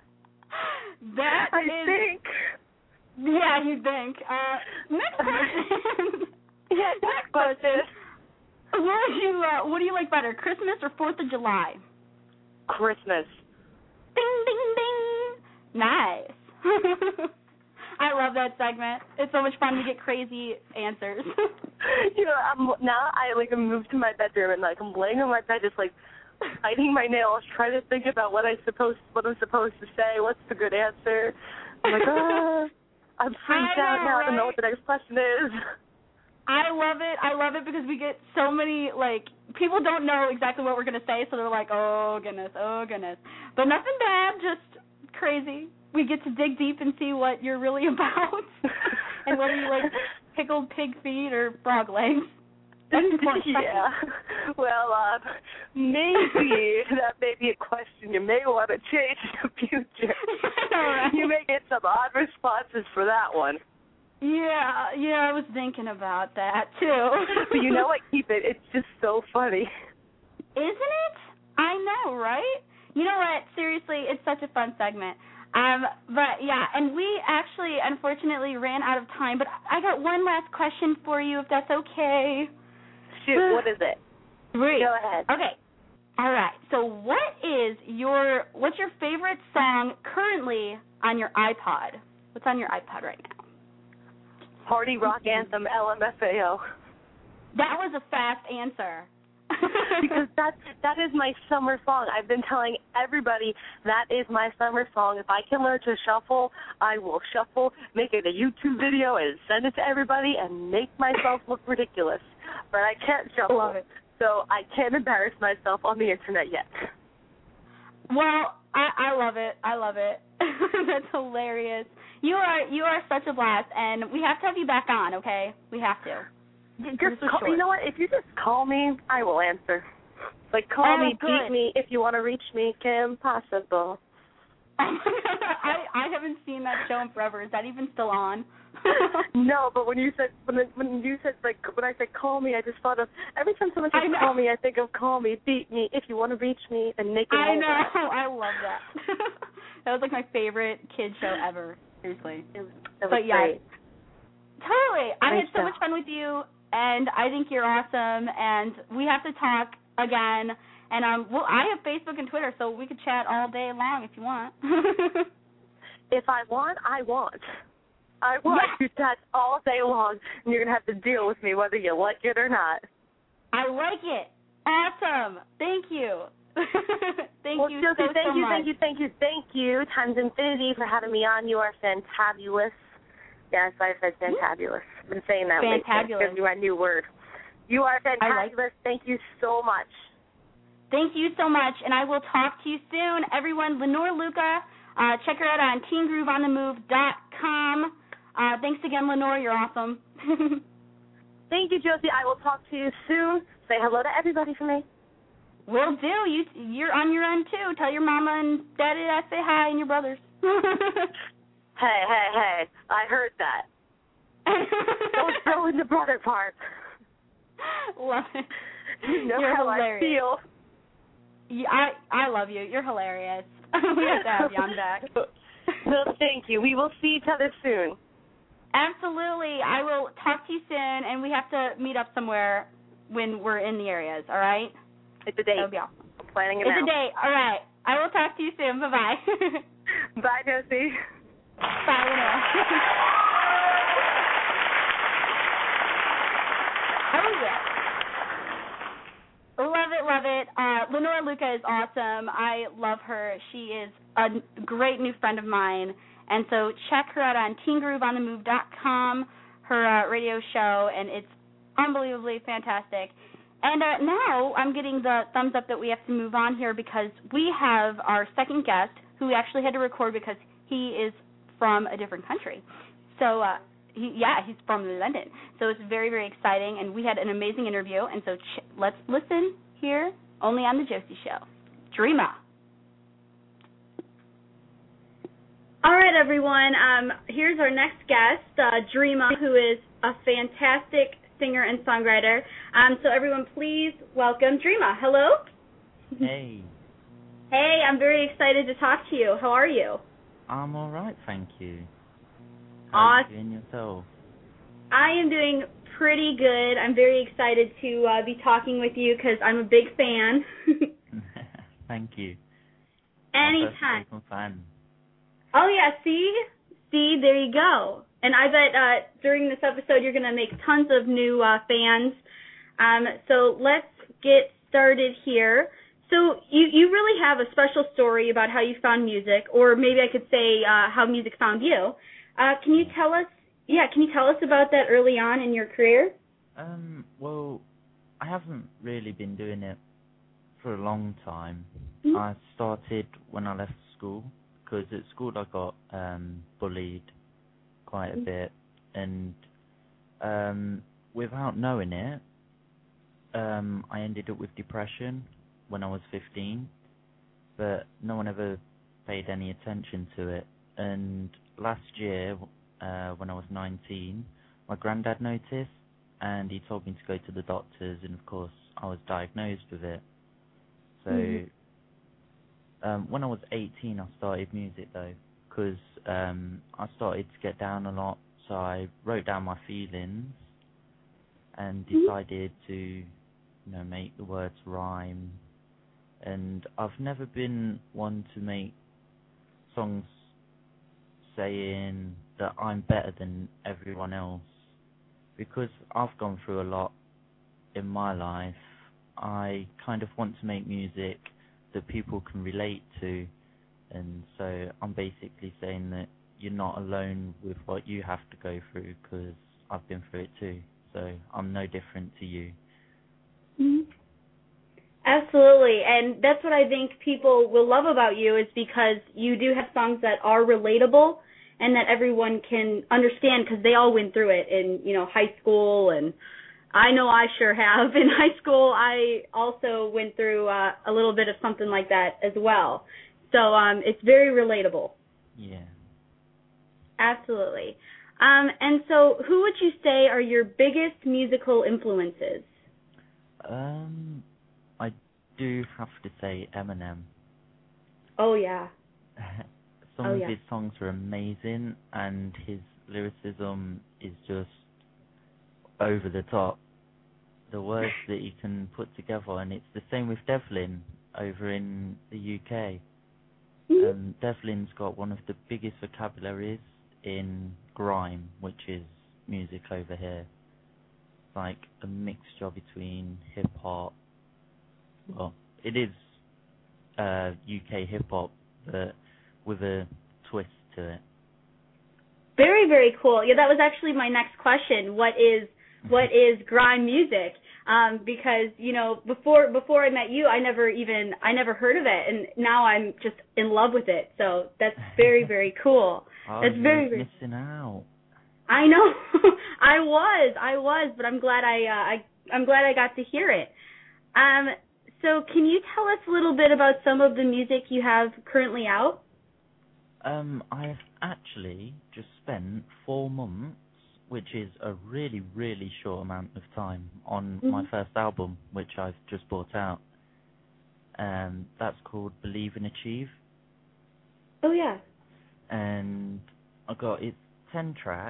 That I is, think. Yeah, you think. Uh, next question. Yeah, next question. What do you uh, What do you like better, Christmas or Fourth of July? Christmas. Ding, ding, ding. Nice. I love that segment. It's so much fun to get crazy answers. You know, I'm now I like moved to my bedroom and like I'm laying on my bed just like biting my nails, trying to think about what I supposed what I'm supposed to say, what's the good answer. I'm like, ah, I'm freaked I out know, now. right? I don't know what the next question is. I love it. I love it because we get so many, like, people don't know exactly what we're going to say, so they're like, oh, goodness, oh, goodness. But nothing bad, just crazy. We get to dig deep and see what you're really about and whether you like pickled pig feet or frog legs. That's important. Yeah. Well, uh, maybe that may be a question you may want to change in the future. Right. You may get some odd responses for that one. Yeah, yeah, I was thinking about that, too. But you know what? Keep it. It's just so funny. Isn't it? I know, right? You know what? Seriously, it's such a fun segment. Um, but, yeah, and we actually, unfortunately, ran out of time. But I got one last question for you, if that's okay. Shoot, what is it? Sweet. Go ahead. Okay. All right. So what is your, what's your favorite song currently on your iPod? What's on your iPod right now? Party Rock Anthem, L M F A O. That was a fast answer. Because that's, that is my summer song. I've been telling everybody that is my summer song. If I can learn to shuffle, I will shuffle, make it a YouTube video, and send it to everybody and make myself look ridiculous. But I can't shuffle. Love it. So I can't embarrass myself on the internet yet. Well, I, I love it. I love it. That's hilarious. You are you are such a blast, and we have to have you back on, okay? We have to. Just call, you know what? If you just call me, I will answer. Like, call Oh, me, good. beat me. If you want to reach me, Kim Possible. I I haven't seen that show in forever. Is that even still on? No, but when you said when it, when you said like when I said call me, I just thought of every time someone I says know. call me, I think of call me, beat me. If you want to reach me, and make it. I over. know. I love that. That was like my favorite kid show ever. Seriously. It was, it was But yeah, great. totally. I Great had so show. much fun with you, and I think you're awesome. And we have to talk again. And um, well, I have Facebook and Twitter, so we could chat all day long if you want. If I want, I want. I want Yes. to chat all day long, and you're gonna have to deal with me whether you like it or not. I like it. Awesome. Thank you. Thank well, you Josie, so, thank so you, much. thank you, thank you, thank you, times infinity for having me on. You are fantabulous. Yes, I said fantabulous. I've been saying that lately. Fantabulous. It's my new word. You are fantabulous. like- Thank you so much. Thank you so much, and I will talk to you soon. Everyone, Lenore Luca, uh, check her out on teen groove on the move dot com. Uh, thanks again, Lenore. You're awesome. Thank you, Josie. I will talk to you soon. Say hello to everybody for me. Will do. You, you're on your end, too. Tell your mama and daddy I say hi and your brothers. Hey, hey, hey. I heard that. Don't throw in the brother part. Love it. You know You're how hilarious. I feel. Yeah, I, I love you. You're hilarious. we have to have you on back. No, thank you. We will see each other soon. Absolutely. I will talk to you soon, and we have to meet up somewhere when we're in the areas, all right? It's a date. That'll be awesome. I'm planning it It's now. a date. All right. I will talk to you soon. Bye-bye. Bye, Josie. Bye, Lenore. Oh, yeah. Love it, love it. Uh, Lenore Luca is awesome. I love her. She is a great new friend of mine. And so check her out on teen groove on the move dot com, her uh, radio show, and it's unbelievably fantastic. And uh, now I'm getting the thumbs up that we have to move on here because we have our second guest who we actually had to record because he is from a different country. So, uh, he, yeah, he's from London. So it's very, very exciting, and we had an amazing interview. And so ch- let's listen here only on The Josie Show. Dreama. All right, everyone. Um, here's our next guest, uh, Dreama, who is a fantastic singer and songwriter. Um, so everyone, please welcome Dreama. Hello. Hey. Hey, I'm very excited to talk to you. How are you? I'm all right, thank you. How Awesome. are you doing yourself? I am doing pretty good. I'm very excited to uh, be talking with you because I'm a big fan. Thank you. Anytime. I'm a fan. Oh, yeah, see? See, there you go. And I bet uh, during this episode you're going to make tons of new uh, fans. Um, so let's get started here. So you, you really have a special story about how you found music, or maybe I could say uh, how music found you. Uh, can you tell us, yeah, can you tell us about that early on in your career? Um, well, I haven't really been doing it for a long time. Mm-hmm. I started when I left school, because at school I got um, bullied quite a bit, and um, without knowing it, um, I ended up with depression when I was fifteen, but no one ever paid any attention to it. And last year, uh, when I was nineteen, my granddad noticed, and he told me to go to the doctors, and of course I was diagnosed with it. So mm-hmm. um, when I was eighteen, I started music though, because um, I started to get down a lot, so I wrote down my feelings and decided to, you know, make the words rhyme. And I've never been one to make songs saying that I'm better than everyone else, because I've gone through a lot in my life. I kind of want to make music that people can relate to, and so I'm basically saying that you're not alone with what you have to go through, because I've been through it too, so I'm no different to you. Mm-hmm. Absolutely, and that's what I think people will love about you, is because you do have songs that are relatable and that everyone can understand, because they all went through it in, you know, high school, and I know I sure have. In high school, I also went through uh, a little bit of something like that as well. So um, it's very relatable. Yeah. Absolutely. Um, and so who would you say are your biggest musical influences? Um... I do have to say Eminem. Oh, yeah. Some oh, of yeah. his songs are amazing, and his lyricism is just over the top. The words that he can put together, and it's the same with Devlin over in the U K. Mm-hmm. Um, Devlin's got one of the biggest vocabularies in grime, which is music over here. It's like a mixture between hip-hop. Well, it is uh, U K hip-hop, but with a twist to it. Very, very cool. Yeah, that was actually my next question. What is what is grime music? Um, because, you know, before before I met you, I never even, I never heard of it, and now I'm just in love with it. So that's very, very cool. Oh, that's you're very, very missing out. I know. I was, I was, but I'm glad I, uh, I, I'm glad I got to hear it. Um. So can you tell us a little bit about some of the music you have currently out? Um, I've actually just spent four months, which is a really, really short amount of time, on mm-hmm. my first album, which I've just brought out. Um, that's called Believe and Achieve. Oh, yeah. And I got, it's ten tracks,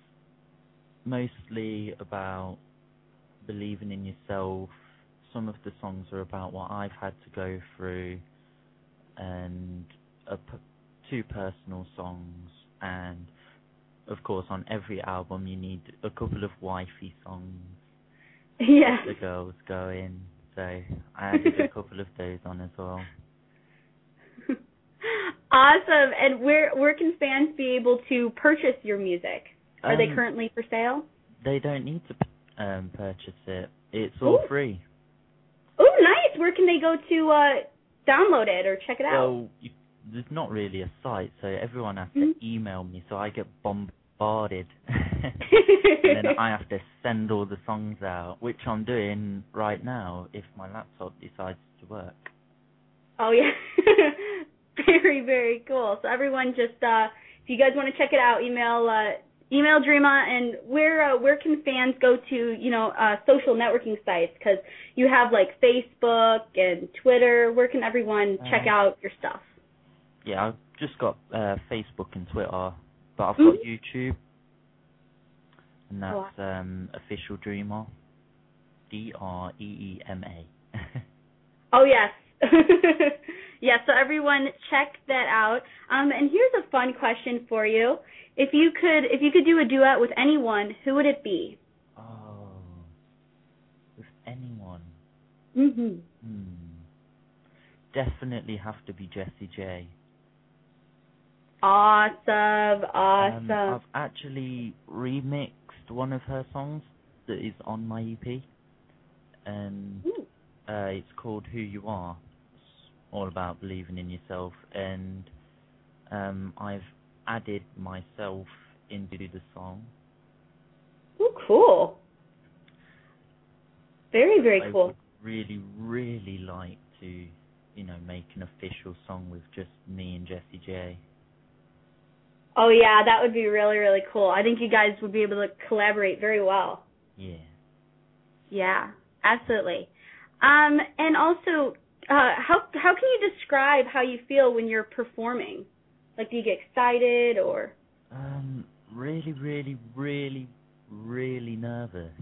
mostly about believing in yourself. Some of the songs are about what I've had to go through, and a p- two personal songs, and of course on every album you need a couple of wifey songs. Yeah. The girls go in, so I added a couple of those on as well. Awesome. And where where can fans be able to purchase your music? Are um, they currently for sale? They don't need to um, purchase it. It's all Ooh. free. Oh, nice. Where can they go to uh, download it or check it out? Well, you, there's not really a site, so everyone has mm-hmm. to email me, so I get bombarded. And then I have to send all the songs out, which I'm doing right now if my laptop decides to work. Oh, yeah. Very, very cool. So everyone just, uh, if you guys want to check it out, email uh, email Dreama. And where uh, where can fans go to, you know, uh, social networking sites? Because you have, like, Facebook and Twitter. Where can everyone uh, check out your stuff? Yeah, I've just got uh, Facebook and Twitter, but I've got mm-hmm. YouTube, and that's oh, wow. um, Official Dreama, D R E E M A. Oh, yes. Yeah, so everyone check that out. Um, and here's a fun question for you. If you could if you could do a duet with anyone, who would it be? Oh, with anyone? Mm-hmm. Hmm. Definitely have to be Jessie J. Awesome, awesome. Um, I've actually remixed one of her songs that is on my E P. And uh, it's called Who You Are. All about believing in yourself, and um, I've added myself into the song. Oh, cool! Very, very I cool. would really, really like to, you know, make an official song with just me and Jessie J. Oh yeah, that would be really, really cool. I think you guys would be able to collaborate very well. Yeah. Yeah, absolutely. Um, and also. Uh, how how can you describe how you feel when you're performing? Like, do you get excited or? Um, really, really, really, really nervous.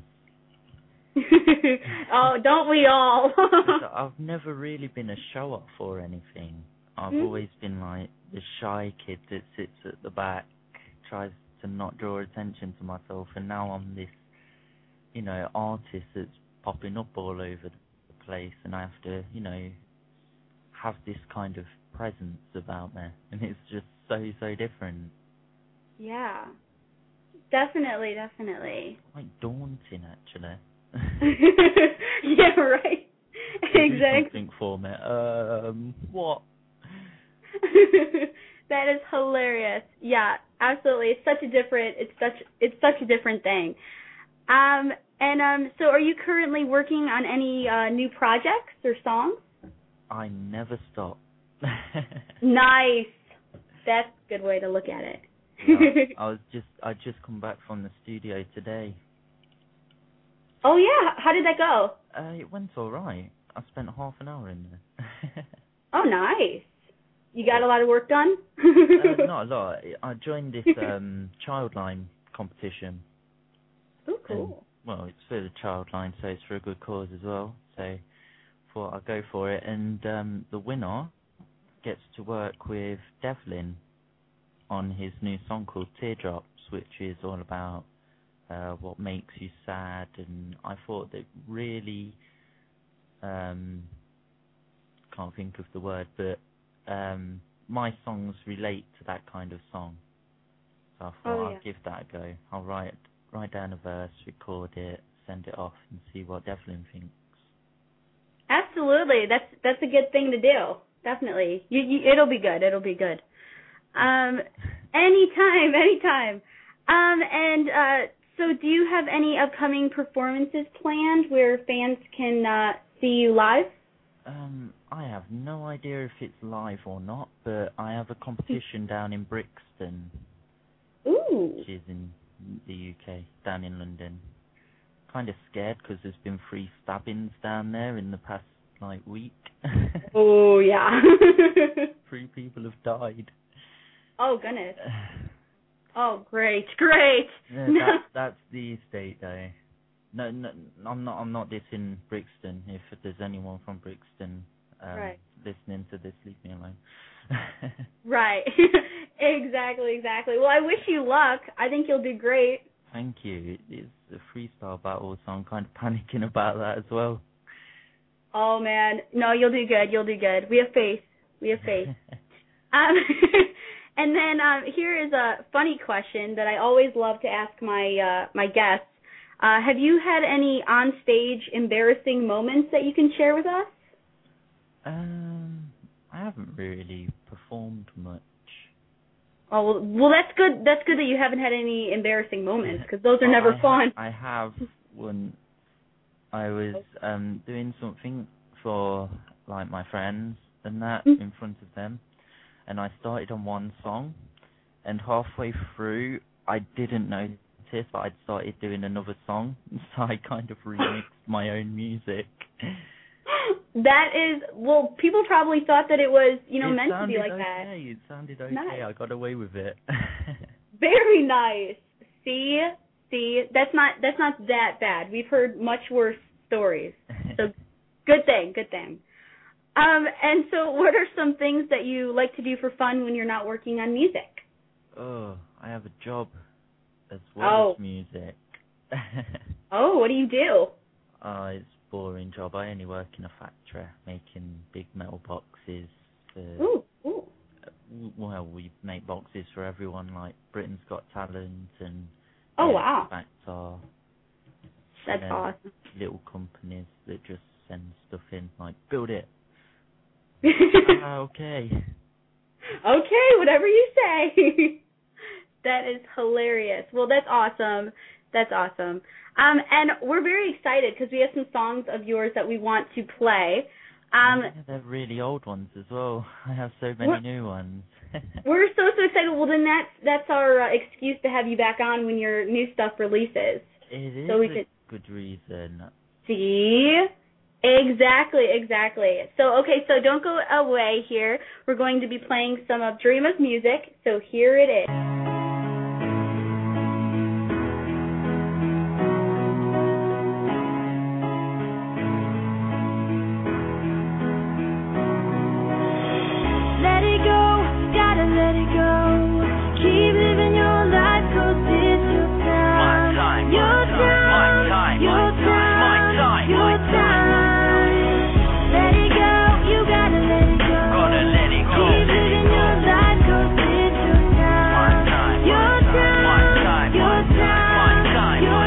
Oh, don't we all? I've never really been a show-off or anything. I've mm-hmm. always been like the shy kid that sits at the back, tries to not draw attention to myself, and now I'm this, you know, artist that's popping up all over the place, and I have to, you know, have this kind of presence about me, and it's just so, so different. Yeah, definitely, definitely. Quite daunting, actually. Yeah, right. Exactly. Something for me. Um, what? That is hilarious. Yeah, absolutely. It's such a different. It's such. It's such a different thing. Um. And um, so are you currently working on any uh, new projects or songs? I never stop. Nice. That's a good way to look at it. Yeah, I was just I just come back from the studio today. Oh yeah, how did that go? Uh, it went all right. I spent half an hour in there. Oh, nice. You got a lot of work done? uh, not a lot. I joined this um, Childline competition. Oh, cool. And, well, it's for the Childline, so it's for a good cause as well. So thought I'd go for it. And um, the winner gets to work with Devlin on his new song called Teardrops, which is all about uh, what makes you sad. And I thought that really, um, can't think of the word, but um, my songs relate to that kind of song. So I thought oh, yeah. I'll give that a go. I'll write write down a verse, record it, send it off, and see what Devlin thinks. Absolutely, that's that's a good thing to do. Definitely, you, you, it'll be good. It'll be good. Um, anytime, anytime. Um, and uh, so, do you have any upcoming performances planned where fans can uh, see you live? Um, I have no idea if it's live or not, but I have a competition down in Brixton. Ooh. Which is in the U K, down in London. Kind of scared because there's been three stabbings down there in the past, like, week. Oh, yeah. Three people have died. Oh, goodness. Oh, great, great. Yeah, that's, that's the estate though. No, no, I'm not. I'm not dissing Brixton. If there's anyone from Brixton um, right. listening to this, leave me alone. Right. Exactly, exactly. Well, I wish you luck. I think you'll do great. Thank you. It's a freestyle battle, so I'm kind of panicking about that as well. Oh, man. No, you'll do good. You'll do good. We have faith. We have faith. um, and then um, here is a funny question that I always love to ask my uh, my guests. Uh, have you had any on-stage embarrassing moments that you can share with us? Um, I haven't really performed much. Oh, well, well, that's good. That's good that you haven't had any embarrassing moments, because those are well, never I fun. Ha- I have when I was um, doing something for like my friends and that mm-hmm. in front of them, and I started on one song, and halfway through I didn't notice that I'd started doing another song, so I kind of remixed my own music. That is, well, people probably thought that it was, you know, it meant to be like okay. that. It sounded okay. Nice. I got away with it. Very nice. See, see, that's not that's not that bad. We've heard much worse stories. So, good thing, good thing. Um, and so, what are some things that you like to do for fun when you're not working on music? Oh, I have a job as well oh. as music. Oh, what do you do? Uh, it's a boring job. I only work in a factory making big metal boxes. For, ooh, ooh. Uh, well, we make boxes for everyone, like Britain's Got Talent and oh wow, Factor. That's awesome. Little companies that just send stuff in, like build it. uh, okay. Okay, whatever you say. That is hilarious. Well, that's awesome. That's awesome. Um, and we're very excited because we have some songs of yours that we want to play. Um, yeah, they're really old ones as well. I have so many new ones. We're so, so excited. Well, then that's, that's our uh, excuse to have you back on when your new stuff releases. It is so we a could good reason. See? Exactly, exactly. So, okay, so don't go away here. We're going to be playing some of Dream of Music, so here it is. Let it go, gotta let it go. Keep living your life, 'cause it's your time. My time, your time, my time, your time, my time, your time. Let it go, you gotta let it go. Gotta let it go. Keep living your life, 'cause it's your time. My time, your time, my time, your time, my time, your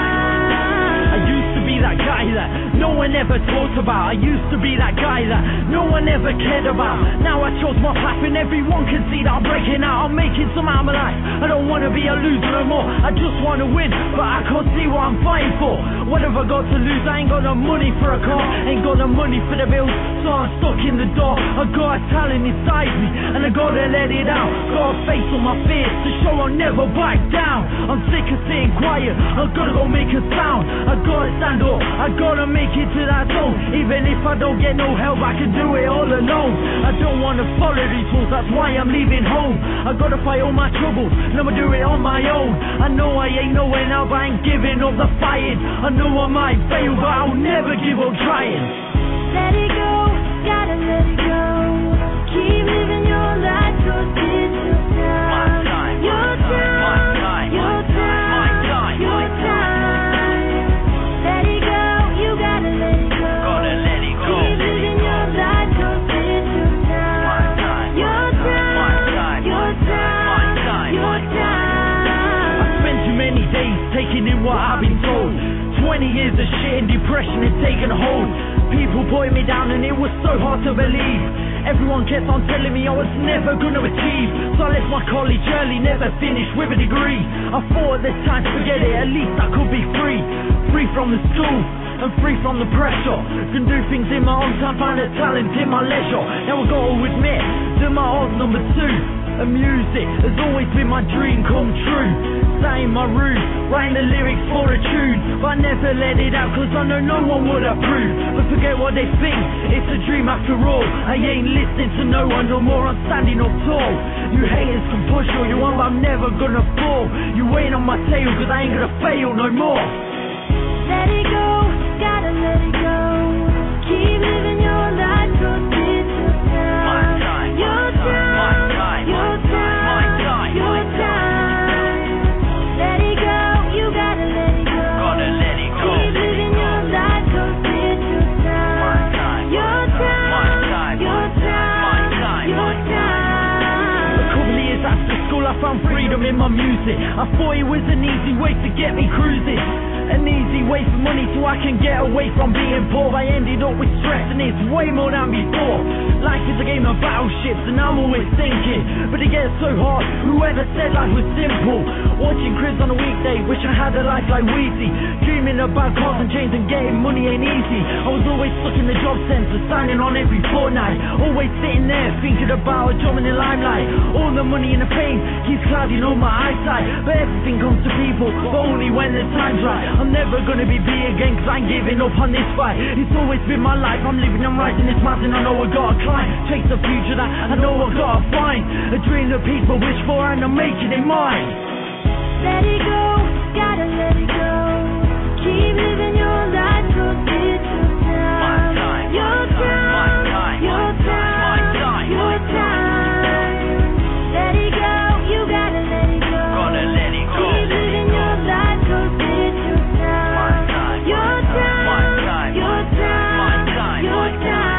time. I used to be that guy that no one ever talked about. I used to be that guy that no one ever cared about. Now I chose my path and everyone can see that I'm breaking out. I'm making some out of my life. I don't want to be a loser no more. I just want to win, but I can't see what I'm fighting for. What have I got to lose? I ain't got no money for a car, ain't got no money for the bills, so I'm stuck in the door. I got a talent inside me and I gotta let it out. Got a face on my fears to show I'll never back down. I'm sick of sitting quiet, I gotta go make a sound. I gotta stand up, I gotta make it to that zone. Even if I don't get no help, I can do it all alone. I don't wanna follow these rules, that's why I'm leaving home. I gotta fight all my troubles, and I'ma do it on my own. I know I ain't nowhere now, but I ain't giving up the fighting. I know I might fail, but I'll never give up trying. Let it go, gotta let it go. Keep living your life, 'cause it's your time. My time, your time, my time, your time, my time, your time. Let it go, you gotta let it go. Gotta let it go. Keep living your life, 'cause it's your time. My time, your time, my time, your time, my time, your time. I spent too many days taking in what I've been told. Twenty years of shit and depression had taken hold. People put me down and it was so hard to believe. Everyone kept on telling me I was never gonna achieve. So I left my college early, never finished with a degree. I thought at this time, forget it, at least I could be free. Free from the school and free from the pressure. Can do things in my own time, find a talent in my leisure. Now I gotta admit that my heart's number two. And music has always been my dream come true. Saying my roots, writing the lyrics for a tune, but I never let it out cause I know no one would approve. But forget what they think, it's a dream after all. I ain't listening to no one no more, I'm standing up tall. You haters can push all you want, but I'm never gonna fall. You ain't on my tail cause I ain't gonna fail no more. Let it go, gotta let it go. Keep living your life cause it's your time. Your time, your time, your time. Let it go, you gotta let it go. Gotta let it go. Keep living your life cause it's your time. Your time, your time, your time. A couple of years after school I found freedom in my music. I thought it was an easy way to get me cruising, an easy way for money so I can get away from being poor. I ended up with stress and it's way more than before. Life is a game of battleships and I'm always thinking, but it gets so hard, whoever said life was simple. Watching Chris on a weekday, wish I had a life like Weezy. Dreaming about cars and chains and getting money ain't easy. I was always stuck in the job centre, signing on every fortnight. Always sitting there thinking about a job in the limelight. All the money and the fame keeps clouding all my eyesight. But everything comes to people, but only when the time's right. I'm never gonna be big again cause I ain't giving up on this fight. It's always been my life, I'm living and rising this mountain. I know I gotta climb, chase the future that I know I gotta find. A dream that people wish for and I'm making it mine. Let it go, gotta let it go. Keep living your life cause it's your time. Your time, your time, your time. Let it go, you gotta let it go. Gotta let it go. Keep living your life cause it's your time. Your time, your time, your time.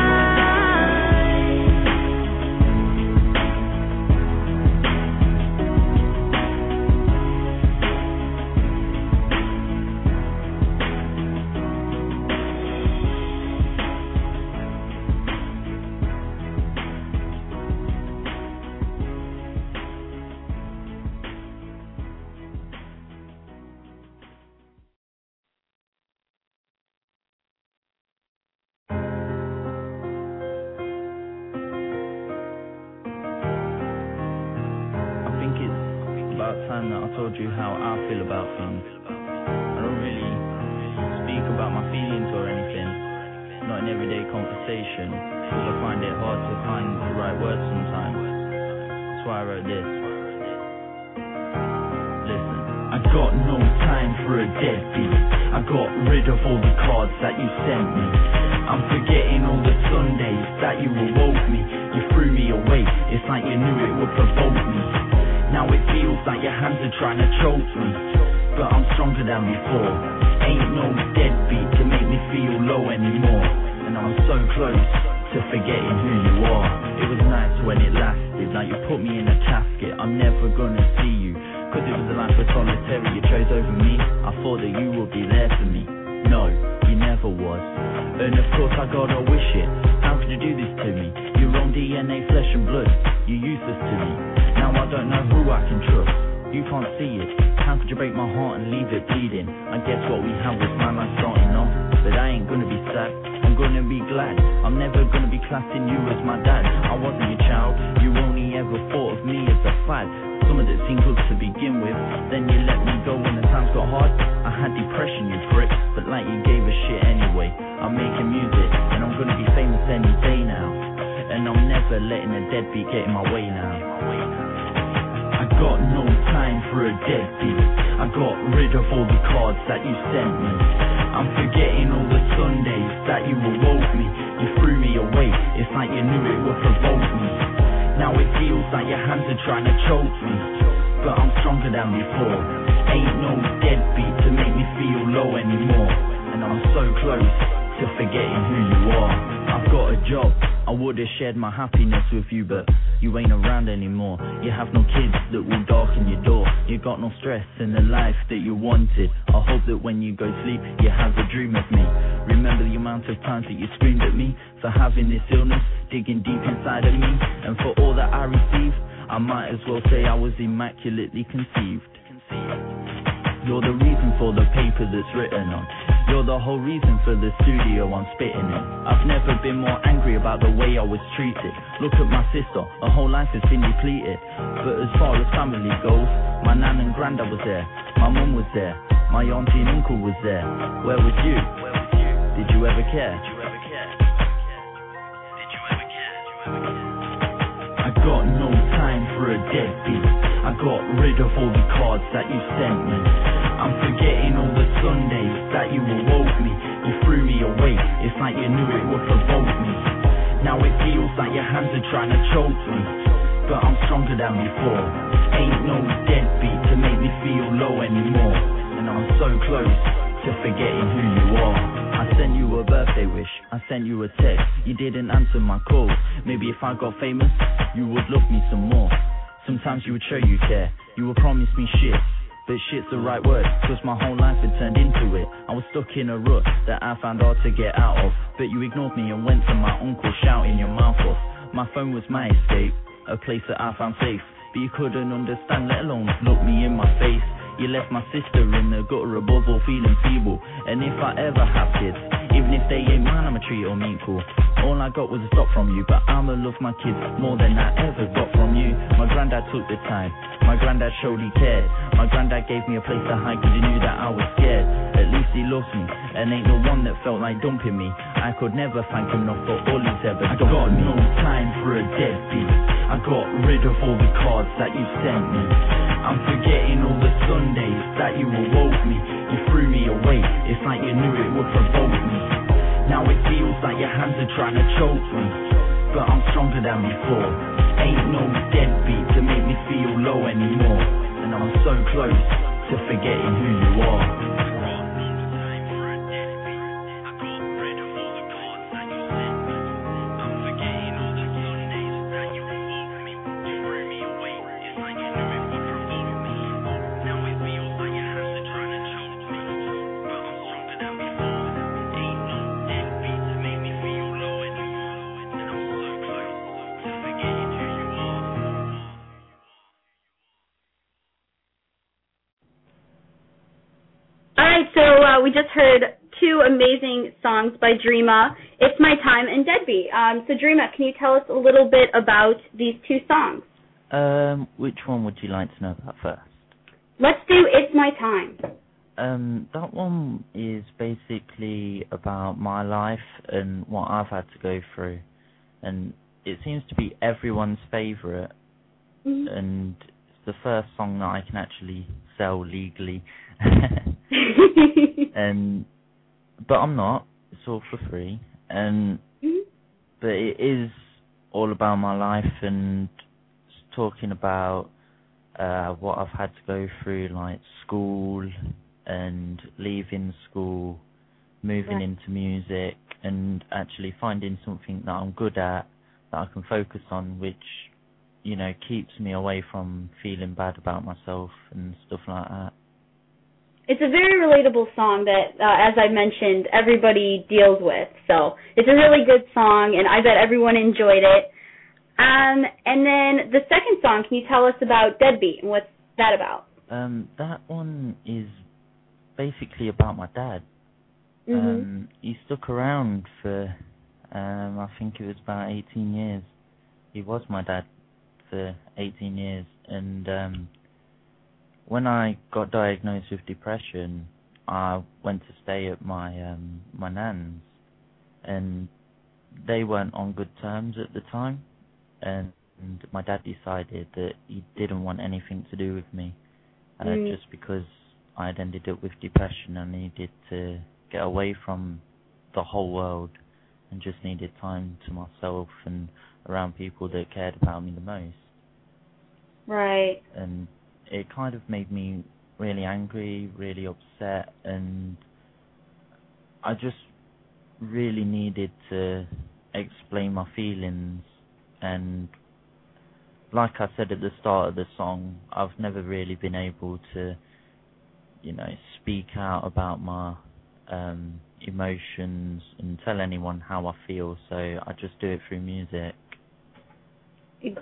Time that I told you how I feel about things. I don't really speak about my feelings or anything, not in everyday conversation, because I find it hard to find the right words sometimes. That's why I wrote this. Listen. I got no time for a deadbeat. I got rid of all the cards that you sent me. I'm forgetting all the Sundays that you awoke me. You threw me away, it's like you knew it would provoke me. Now it feels like your hands are trying to choke me, but I'm stronger than before. Ain't no deadbeat to make me feel low anymore. And I'm so close to forgetting who you are. It was nice when it lasted, like you put me in a casket. I'm never gonna see you, cause it was a life of solitary you chose over me. I thought that you would be there for me. No, you never was. And of course I gotta wish it. How could you do this to me? Your own D N A, flesh and blood. You're useless to me. Now I don't know who I can trust. You can't see it. How could you break my heart and leave it bleeding? I guess what we have was my life starting off, but I ain't gonna be sad, I'm gonna be glad. I'm never gonna be classing you as my dad. I wasn't your child, you only ever thought of me as a fad. Some of it seemed good to begin with, then you let me go when the times got hard. I had depression, you prick, but like you gave a shit anyway. I'm making music, and I'm gonna be famous any day now. And I'm never letting a deadbeat get in my way now. I got no time for a deadbeat. I got rid of all the cards that you sent me. I'm forgetting all the Sundays that you awoke me. You threw me away, it's like you knew it would provoke me. Now it feels like your hands are trying to choke me, but I'm stronger than before. Ain't no deadbeat to make me feel low anymore. And I'm so close to forgetting who you are. I've got a job, I would've shared my happiness with you, but you ain't around anymore. You have no kids that will darken your door. You got no stress in the life that you wanted. I hope that when you go sleep, you have a dream of me. Remember the amount of times that you screamed at me for having this illness, digging deep inside of me. And for all that I received, I might as well say I was immaculately conceived. You're the reason for the paper that's written on. You're the whole reason for the studio I'm spitting in. I've never been more angry about the way I was treated. Look at my sister, her whole life has been depleted. But as far as family goes, my nan and granddad was there, my mum was there, my auntie and uncle was there. Where was you? Did you ever care? I got no time for a deadbeat. I got rid of all the cards that you sent me. I'm forgetting all the Sundays that you awoke me. You threw me away, it's like you knew it would provoke me. Now it feels like your hands are trying to choke me, but I'm stronger than before. Ain't no deadbeat to make me feel low anymore. And I'm so close to forgetting who you are. I sent you a birthday wish, I sent you a text. You didn't answer my call. Maybe if I got famous, you would love me some more. Sometimes you would show you care, you would promise me shit. But shit's the right word, cause my whole life had turned into it. I was stuck in a rut that I found hard to get out of. But you ignored me and went to my uncle shouting your mouth off. My phone was my escape, a place that I found safe. But you couldn't understand, let alone look me in my face. You left my sister in the gutter above all feeling feeble. And if I ever have kids, even if they ain't mine, I'ma treat them equal. All I got was a stop from you, but I'ma love my kids more than I ever got from you. My granddad took the time, my granddad showed he cared. My granddad gave me a place to hide cause he knew that I was scared. At least he loves me, and ain't no one that felt like dumping me. I could never thank him enough for all he's ever done. I got no time for a deadbeat. I got rid of all the cards that you sent me. I'm forgetting all the Sundays that you awoke me. You threw me away, it's like you knew it would provoke me. Now it feels like your hands are trying to choke me, but I'm stronger than before. Ain't no deadbeat to make me feel low anymore. And I'm so close to forgetting who you are. So uh, we just heard two amazing songs by Dreama, It's My Time and Deadbeat. Um, so Dreama, can you tell us a little bit about these two songs? Um, which one would you like to know about first? Let's do It's My Time. Um, that one is basically about my life and what I've had to go through. And it seems to be everyone's favourite. Mm-hmm. And it's the first song that I can actually sell legally. and but I'm not. It's all for free. And mm-hmm. but it is all about my life and talking about uh, what I've had to go through, like school and leaving school, moving yeah. into music, and actually finding something that I'm good at that I can focus on, which you know keeps me away from feeling bad about myself and stuff like that. It's a very relatable song that, uh, as I mentioned, everybody deals with. So it's a really good song, and I bet everyone enjoyed it. Um, and then the second song, can you tell us about Deadbeat, and what's that about? Um, that one is basically about my dad. Mm-hmm. Um, he stuck around for, um, I think it was about eighteen years. He was my dad for eighteen years, and um, when I got diagnosed with depression, I went to stay at my um, my nan's, and they weren't on good terms at the time, and, and my dad decided that he didn't want anything to do with me, uh, mm. just because I had ended up with depression and needed to get away from the whole world and just needed time to myself and around people that cared about me the most. Right. And it kind of made me really angry, really upset, and I just really needed to explain my feelings. And like I said at the start of the song, I've never really been able to, you know, speak out about my um, emotions and tell anyone how I feel, so I just do it through music.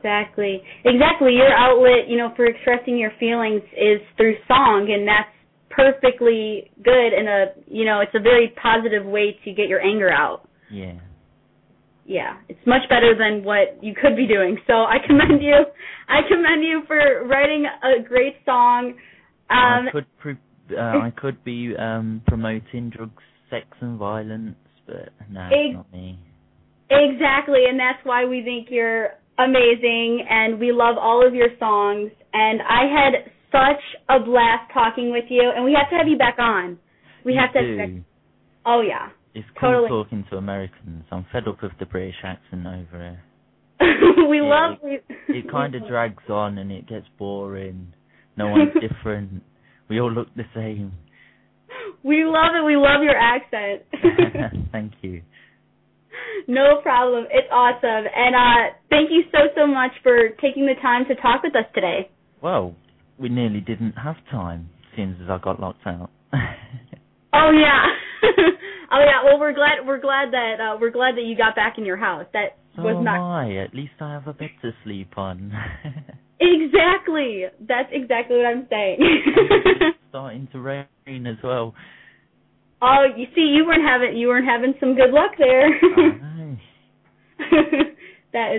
Exactly. Exactly. Your outlet, you know, for expressing your feelings is through song, and that's perfectly good and a, you know, it's a very positive way to get your anger out. Yeah. Yeah, it's much better than what you could be doing. So I commend you. I commend you for writing a great song. Um, I could pre- uh, I could be um, promoting drugs, sex, and violence, but no, it's ex- not me. Exactly, and that's why we think you're amazing, and we love all of your songs. And I had such a blast talking with you, and we have to have you back on. We you have to. do. Have you back- oh yeah. It's cool totally. talking to Americans. I'm fed up with the British accent over here. we it, love it. It kind of drags on and it gets boring. No one's different. We all look the same. We love it. We love your accent. Thank you. No problem. It's awesome. And uh, thank you so, so much for taking the time to talk with us today. Well, we nearly didn't have time, since I got locked out. Oh yeah. Oh yeah. Well, we're glad we're glad that uh, we're glad that you got back in your house. That so was not. am I. At least I have a bed to sleep on. Exactly. That's exactly what I'm saying. It's starting to rain as well. Oh, you see, you weren't having you weren't having some good luck there. I know. That is.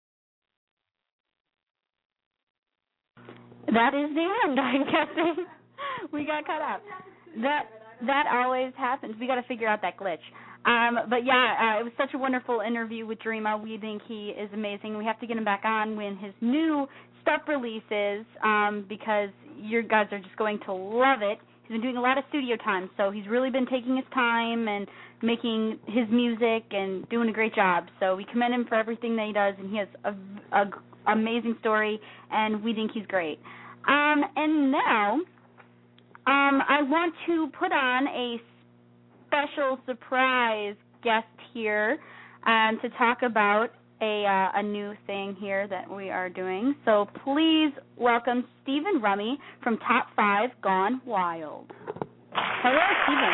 That is the end, I'm guessing. We got cut up. That that always happens. We got to figure out that glitch. Um, but yeah, uh, it was such a wonderful interview with Dreama. We think he is amazing. We have to get him back on when his new stuff releases, um, because you guys are just going to love it. He's been doing a lot of studio time, so he's really been taking his time and making his music and doing a great job. So we commend him for everything that he does, and he has a, a amazing story, and we think he's great. Um, and now, um, I want to put on a special surprise guest here um, to talk about a uh, a new thing here that we are doing. So please welcome Stephen Rummy from Top five Gone Wild. Hello, Stephen.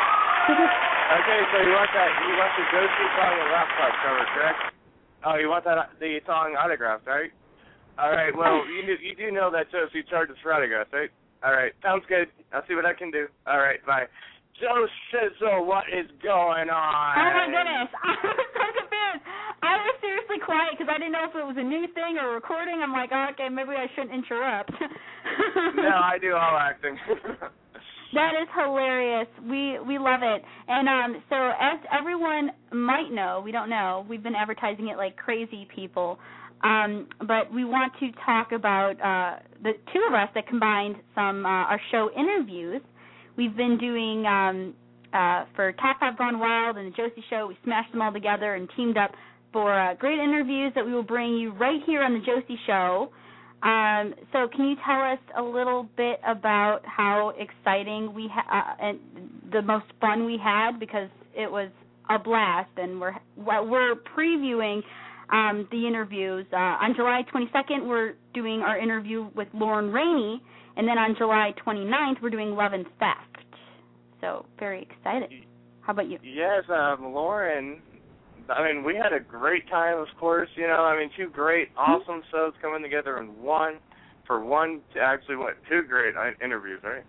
Okay, so you want that? You want the Josie song and rap part cover, correct? Oh, you want that the song autographed, right? All right. Well, you do, you do know that Josie charges for autographs, right? All right. Sounds good. I'll see what I can do. All right. Bye. Joe Sizzle, what is going on? Oh my goodness, I was so confused. I was seriously quiet because I didn't know if it was a new thing or a recording. I'm like, oh, okay, maybe I shouldn't interrupt. No, I do all acting. That is hilarious. We we love it. And um, so as everyone might know, we don't know, we've been advertising it like crazy people, um, but we want to talk about uh, the two of us that combined some uh, our show interviews. We've been doing, um, uh, for Top five Gone Wild and the Josie Show, we smashed them all together and teamed up for uh, great interviews that we will bring you right here on the Josie Show. Um, so can you tell us a little bit about how exciting we ha- uh, and the most fun we had, because it was a blast, and we're we're previewing um, the interviews. Uh, on July twenty-second, we're doing our interview with Lauren Rainey, and then on July twenty-ninth, we're doing Love and Theft. So very excited. How about you? Yes, um, Lauren. I mean, we had a great time, of course. You know, I mean, two great, awesome shows coming together in one for one. Actually, what two great interviews, right?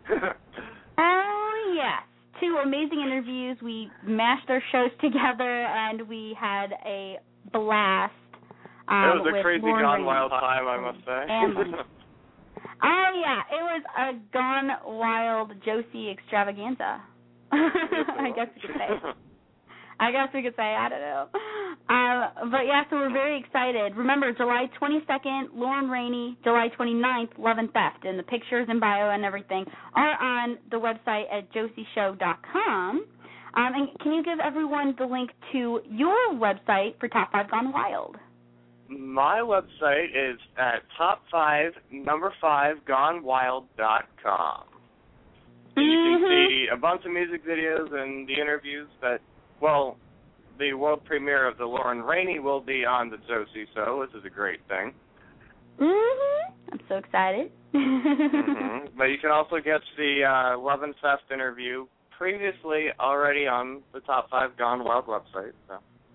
Oh yes, two amazing interviews. We mashed our shows together, and we had a blast. Um, it was a with crazy Lauren Gone Rainey. Wild time, I must say. And oh yeah, it was a Gone Wild Josie extravaganza. I guess you could say. I guess we could say, I don't know. Uh, but yeah, so we're very excited. Remember, July twenty-second, Lauren Rainey, July twenty-ninth, Love and Theft, and the pictures and bio and everything are on the website at josie show dot com. Um, and can you give everyone the link to your website for Top five Gone Wild? My website is at top five, number five, gone wild dot com. Mm-hmm. You can see a bunch of music videos and the interviews that, well, the world premiere of the Lauren Rainey will be on the Josie Show, which is a great thing. Mm-hmm. I'm so excited. Mm-hmm. But you can also get the uh, Love and Theft interview previously already on the Top five Gone Wild website. So.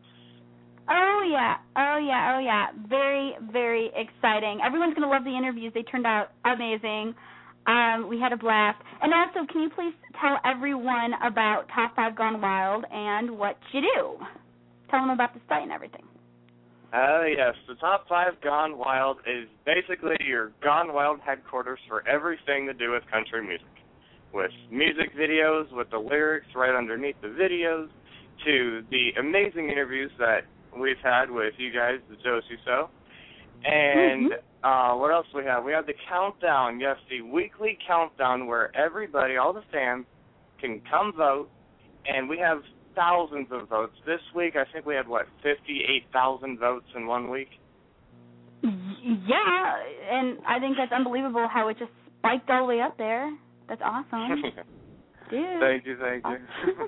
Oh, yeah. Oh, yeah. Oh, yeah. Very, very exciting. Everyone's going to love the interviews. They turned out amazing. Um, we had a blast. And also, can you please tell everyone about Top five Gone Wild and what you do? Tell them about the site and everything. Uh, yes, the Top five Gone Wild is basically your Gone Wild headquarters for everything to do with country music. With music videos, with the lyrics right underneath the videos, to the amazing interviews that we've had with you guys, the Josie Show. And mm-hmm. uh, what else do we have? We have the countdown, yes, the weekly countdown where everybody, all the fans, can come vote, and we have thousands of votes. This week, I think we had, what, fifty-eight thousand votes in one week? Yeah, and I think that's unbelievable how it just spiked all the way up there. That's awesome. Dude. Thank you, thank you.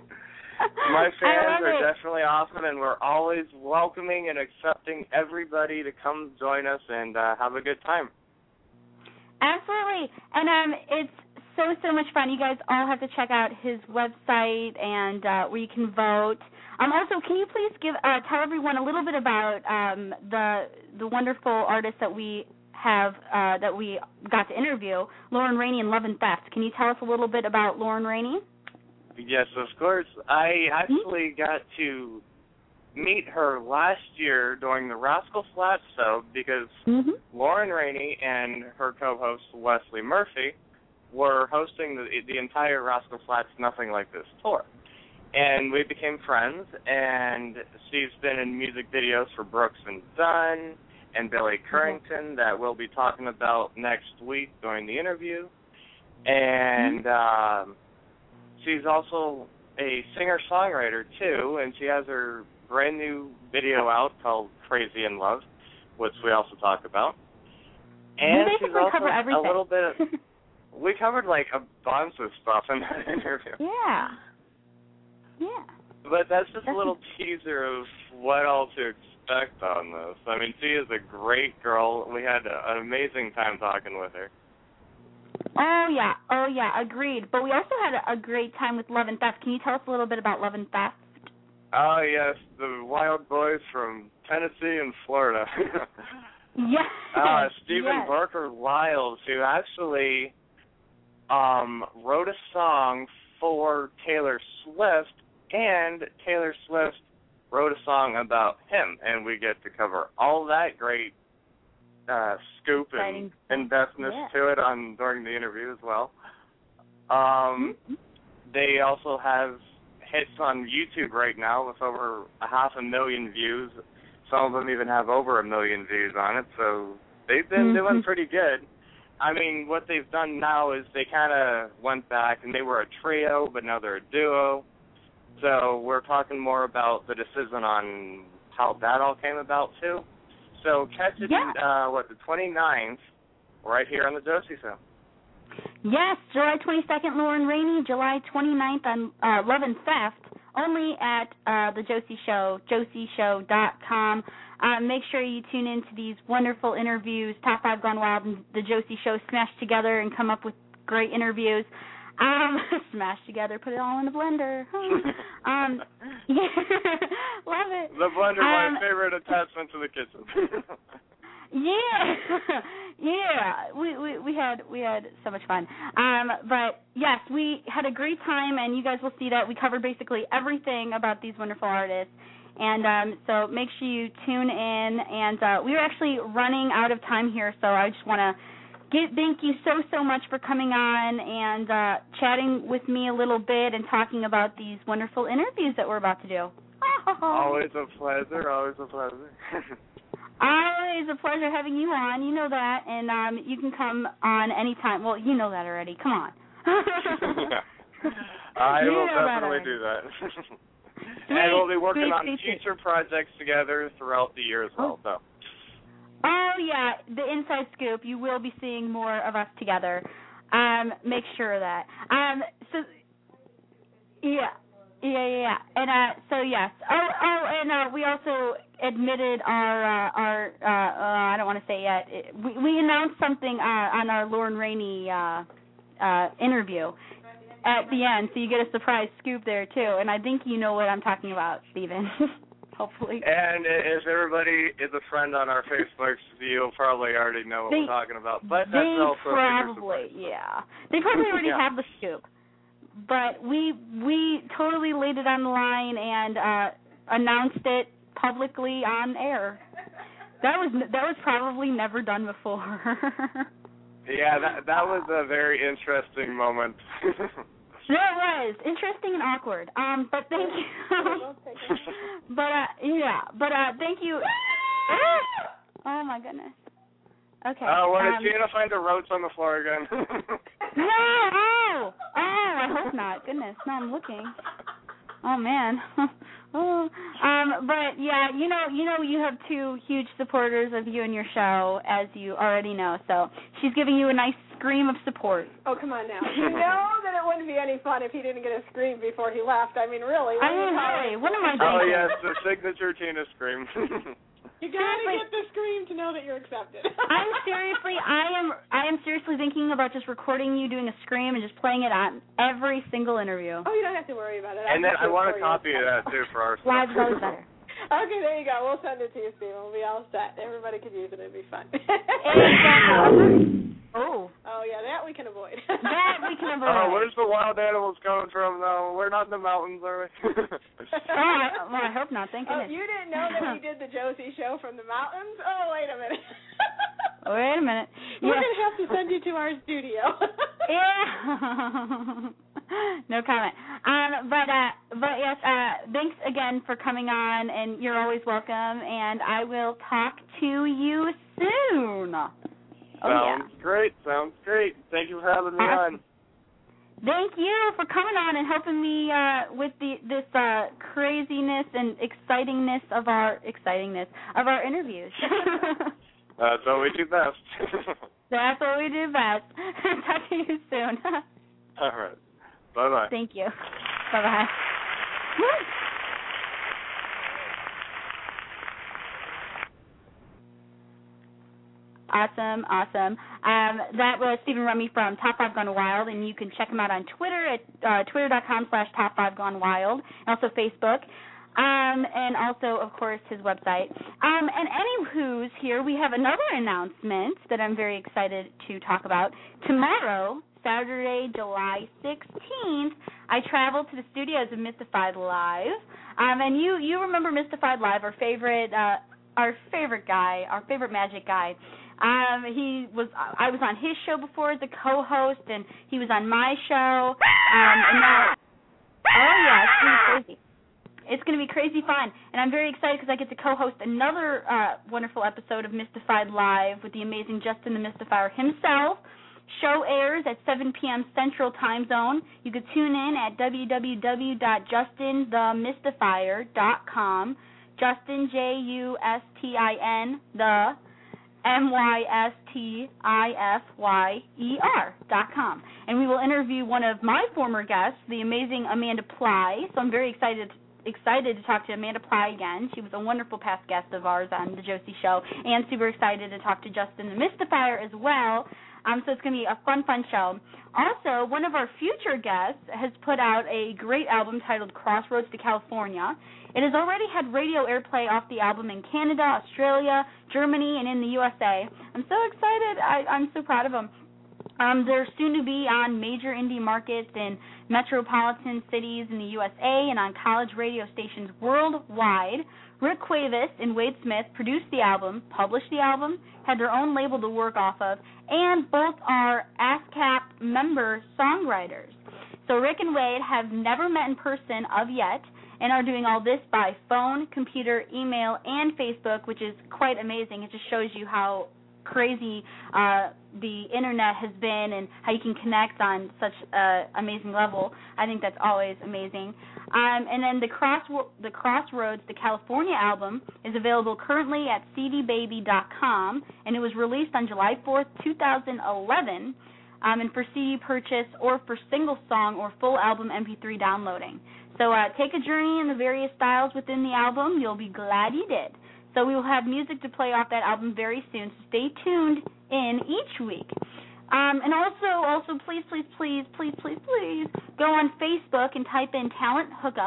My fans are it. definitely awesome, and we're always welcoming and accepting everybody to come join us and uh, have a good time. Absolutely. And um, it's so, so much fun. You guys all have to check out his website and uh, where you can vote. Um, also, can you please give uh, tell everyone a little bit about um, the the wonderful artists that we have uh, that we got to interview, Lauren Rainey and Love and Theft. Can you tell us a little bit about Lauren Rainey? Yes, of course. I actually mm-hmm. got to meet her last year during the Rascal Flatts show because mm-hmm. Lauren Rainey and her co-host Wesley Murphy were hosting the, the entire Rascal Flatts Nothing Like This tour. And we became friends, and she's been in music videos for Brooks and Dunn and Billy Currington that we'll be talking about next week during the interview. And um, she's also a singer-songwriter, too, and she has her brand new video out called Crazy in Love, which we also talk about. And we she's also cover everything. a little bit of, we covered, like, a bunch of stuff in that interview. Yeah. Yeah. But that's just that's a little teaser of what all to expect on this. I mean, she is a great girl. We had a, an amazing time talking with her. Oh, yeah. Oh, yeah. Agreed. But we also had a, a great time with Love and Theft. Can you tell us a little bit about Love and Theft? Oh, yes. The Wild Boys from Tennessee and Florida. Yes. Uh, Stephen yes. Barker Wiles, who actually um, wrote a song for Taylor Swift, and Taylor Swift wrote a song about him, and we get to cover all that great uh, scoop and in-depthness yeah. to it on during the interview as well. Um, mm-hmm. They also have hits on YouTube right now with over a half a million views. Some of them even have over a million views on it, so they've been mm-hmm. doing pretty good. I mean, what they've done now is they kind of went back, and they were a trio, but now they're a duo. So we're talking more about the decision on how that all came about, too. So catch it, yeah. uh, what, the twenty-ninth, right here on the Josie Show. Yes, July twenty-second, Lauren Rainey, July twenty-ninth on uh, Love and Theft, only at uh, the Josie Show, josie show dot com. Um, make sure you tune in to these wonderful interviews. Top five Gone Wild and the Josie Show smash together and come up with great interviews. Um, smash together, put it all in the blender. um, yeah, love it. The blender, um, my favorite attachment to the kitchen. Yeah, yeah. We, we we had we had so much fun. Um, but yes, we had a great time, and you guys will see that we covered basically everything about these wonderful artists. And um, so make sure you tune in. And uh, we are actually running out of time here, so I just want to give thank you so so much for coming on and uh, chatting with me a little bit and talking about these wonderful interviews that we're about to do. Always a pleasure. Always a pleasure. Always a pleasure having you on. You know that, and um, you can come on anytime. Well, you know that already. Come on. I you will know definitely that do that. Sweet, and we'll be working sweet, on sweet, future sweet. projects together throughout the year as well. So. Oh, yeah, the inside scoop. You will be seeing more of us together. Um, make sure of that. Um, so, yeah. Yeah, yeah, yeah. And uh, so yes. Oh, oh, and uh, we also admitted our uh, our. Uh, uh, I don't want to say yet. It, we we announced something uh, on our Lauren Rainey uh, uh, interview at the end, so you get a surprise scoop there too. And I think you know what I'm talking about, Stephen. hopefully. And if everybody is a friend on our Facebook, you'll probably already know what They- we're talking about. But that's They also a secret probably, surprise. yeah. They probably already Yeah. have the scoop. But we we totally laid it on the line and uh, announced it publicly on air. That was that was probably never done before. Yeah, that that was a very interesting moment. That was interesting and awkward. Um, but thank you. but uh, yeah, but uh, thank you. Oh my goodness. Okay. Oh, well, um, did Gina find the roach on the floor again? No! Oh! Oh, I hope not. Goodness, no, I'm looking. Oh man. Oh. Um, but yeah, you know, you know, you have two huge supporters of you and your show, as you already know. So she's giving you a nice scream of support. Oh, come on now. You know that it wouldn't be any fun if he didn't get a scream before he left. I mean, really. I mean, hey, what am I Oh, thinking? yes, the signature Tina scream. You gotta Seriously. get the scream to know that you're accepted. I'm seriously, I am, I am seriously thinking about just recording you doing a scream and just playing it on every single interview. Oh, you don't have to worry about it. And then I want to a copy of that, too, for our Live's stuff. always better. Okay, there you go. We'll send it to you, Steve. We'll be all set. Everybody can use it. It'll be fun. Exactly. Oh. Oh, yeah, that we can avoid. That we can avoid. Oh, where's the wild animals coming from, though? We're not in the mountains, are we? Oh, I, well, I hope not. Thank Oh, goodness. you didn't know that we did the Josie show from the mountains? Oh, wait a minute. Wait a minute. We're Yeah. going to have to send you to our studio. Yeah. No comment. Um, but uh, but yes, uh, thanks again for coming on, and you're always welcome. And I will talk to you soon. Oh Sounds yeah. great. Sounds great. Thank you for having me Awesome. on. Thank you for coming on and helping me uh, with the this uh, craziness and excitingness of our excitingness of our interviews. That's what we do best. That's what we do best. Talk to you soon. All right. Bye-bye. Thank you. Bye-bye. Awesome, awesome. Um, that was Stephen Rummy from Top five Gone Wild, and you can check him out on Twitter at uh, twitter.com slash Top five Gone Wild, and also Facebook, um, and also, of course, his website. Um, and anywho's here, we have another announcement that I'm very excited to talk about. Tomorrow, Saturday, July sixteenth, I travel to the studios of Mystified Live, um, and you you remember Mystified Live, our favorite uh, our favorite guy, our favorite magic guy. Um, he was I was on his show before as a co-host, and he was on my show. Um, and now, oh yeah, it's gonna be crazy. It's going to be crazy fun, and I'm very excited because I get to co-host another uh, wonderful episode of Mystified Live with the amazing Justin the Mystifier himself. Show airs at seven p.m. Central Time Zone. You can tune in at w w w dot justin the mystifier dot com. Justin, J U S T I N, the M Y S T I F Y E R dot com. And we will interview one of my former guests, the amazing Amanda Ply. So I'm very excited excited to talk to Amanda Ply again. She was a wonderful past guest of ours on The Josie Show, and super excited to talk to Justin the Mystifier as well. Um, so it's going to be a fun, fun show. Also, one of our future guests has put out a great album titled Crossroads to California. It has already had radio airplay off the album in Canada, Australia, Germany, and in the U S A. I'm so excited. I, I'm so proud of them. Um, they're soon to be on major indie markets in metropolitan cities in the U S A and on college radio stations worldwide. Rick Cuevas and Wade Smith produced the album, published the album, had their own label to work off of, and both are ASCAP member songwriters. So Rick and Wade have never met in person of yet and are doing all this by phone, computer, email, and Facebook, which is quite amazing. It just shows you how crazy uh, the internet has been and how you can connect on such an amazing level. I think that's always amazing. Um, and then the Cross the Crossroads, the California album, is available currently at c d baby dot com, and it was released on July fourth, two thousand eleven, um, and for C D purchase or for single song or full album M P three downloading. So uh, take a journey in the various styles within the album. You'll be glad you did. So we will have music to play off that album very soon, so stay tuned in each week. Um, and also, also, please, please, please, please, please, please, go on Facebook and type in Talent Hookup.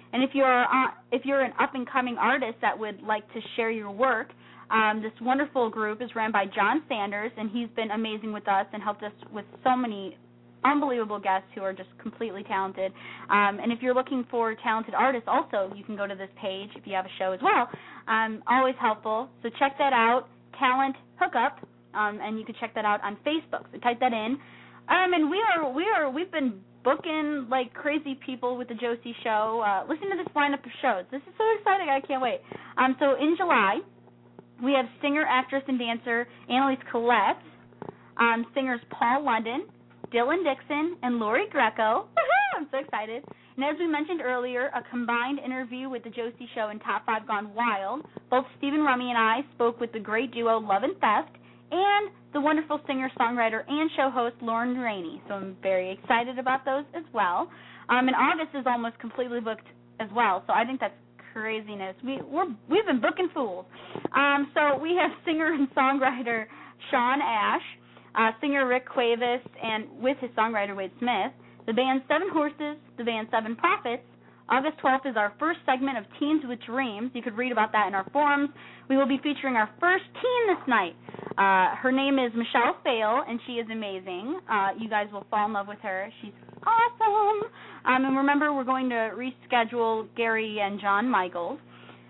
And if you're uh, if you're an up and coming artist that would like to share your work, um, this wonderful group is ran by John Sanders, and he's been amazing with us and helped us with so many unbelievable guests who are just completely talented. Um, and if you're looking for talented artists also, you can go to this page if you have a show as well. Um, always helpful. So check that out, Talent Hookup, um, and you can check that out on Facebook. So type that in. Um, and we are we are we've been booking like crazy people with the Josie Show. Uh, listen to this lineup of shows. This is so exciting. I can't wait. Um, so in July, we have singer, actress, and dancer Annalise Collette, um, singers Paul London, Dylan Dixon, and Lori Greco. I'm so excited. And as we mentioned earlier, a combined interview with the Josie Show and Top five Gone Wild. Both Stephen Rummy and I spoke with the great duo Love and Theft and the wonderful singer-songwriter and show host Lauren Rainey. So I'm very excited about those as well. Um, and August is almost completely booked as well, so I think that's craziness. We, we're, we've been booking fools. Um, so we have singer and songwriter Sean Ash, uh, singer Rick Cuevas, and with his songwriter Wade Smith, the band Seven Horses, the band Seven Prophets. August twelfth is our first segment of Teens with Dreams. You could read about that in our forums. We will be featuring our first teen this night. Uh, her name is Michelle Fail, and she is amazing. Uh, you guys will fall in love with her. She's awesome. Um, and remember, we're going to reschedule Gary and John Michaels.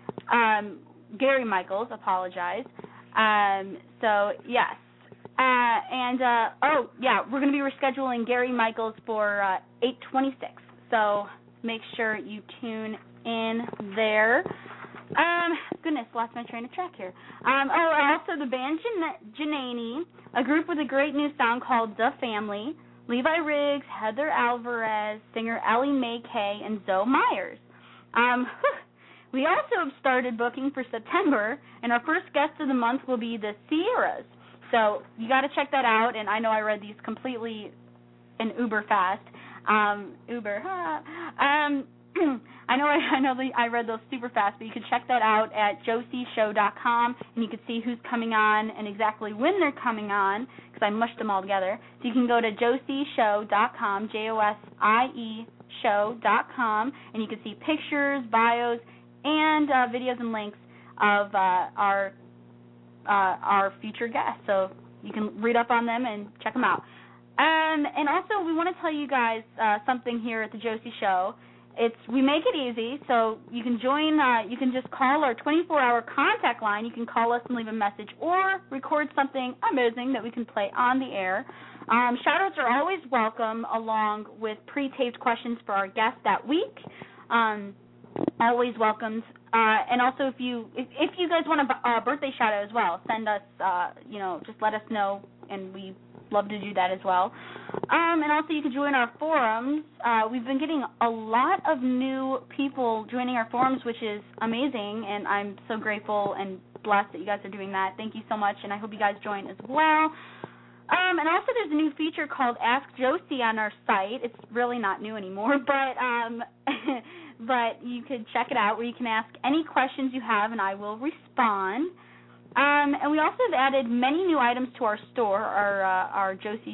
Um, Gary Michaels, apologize. Um, so, yes. Uh, and, uh, oh, yeah, we're going to be rescheduling Gary Michaels for uh, eight twenty-six. So make sure you tune in there. Um, goodness, lost my train of track here. Um, oh, and also the band Jan- Janani, a group with a great new song called The Family, Levi Riggs, Heather Alvarez, singer Ellie Mae Kay, and Zoe Myers. Um, we also have started booking for September, and our first guest of the month will be the Sierras. So you got to check that out, and I know I read these completely in uber fast. Um, Uber, huh? Um, I know I, I know the, I read those super fast, but you can check that out at josie show dot com, and you can see who's coming on and exactly when they're coming on, because I mushed them all together. So you can go to josie show dot com, J O S I E show dot com, and you can see pictures, bios, and uh, videos and links of uh, our uh, our future guests. So you can read up on them and check them out. Um, and also, we want to tell you guys uh, something here at the Josie Show. It's we make it easy, so you can join. Uh, you can just call our twenty-four hour contact line. You can call us and leave a message, or record something amazing that we can play on the air. Um, shout-outs are always welcome, along with pre-taped questions for our guests that week. Um, always welcomed. Uh, and also, if you if, if you guys want a uh, birthday shout-out as well, send us. Uh, you know, just let us know, and we love to do that as well. Um, and also, you can join our forums. Uh, we've been getting a lot of new people joining our forums, which is amazing, and I'm so grateful and blessed that you guys are doing that. Thank you so much, and I hope you guys join as well. Um, and also, there's a new feature called Ask Josie on our site. It's really not new anymore, but um, but you could check it out, where you can ask any questions you have, and I will respond. Um, and we also have added many new items to our store, our uh, our Josie,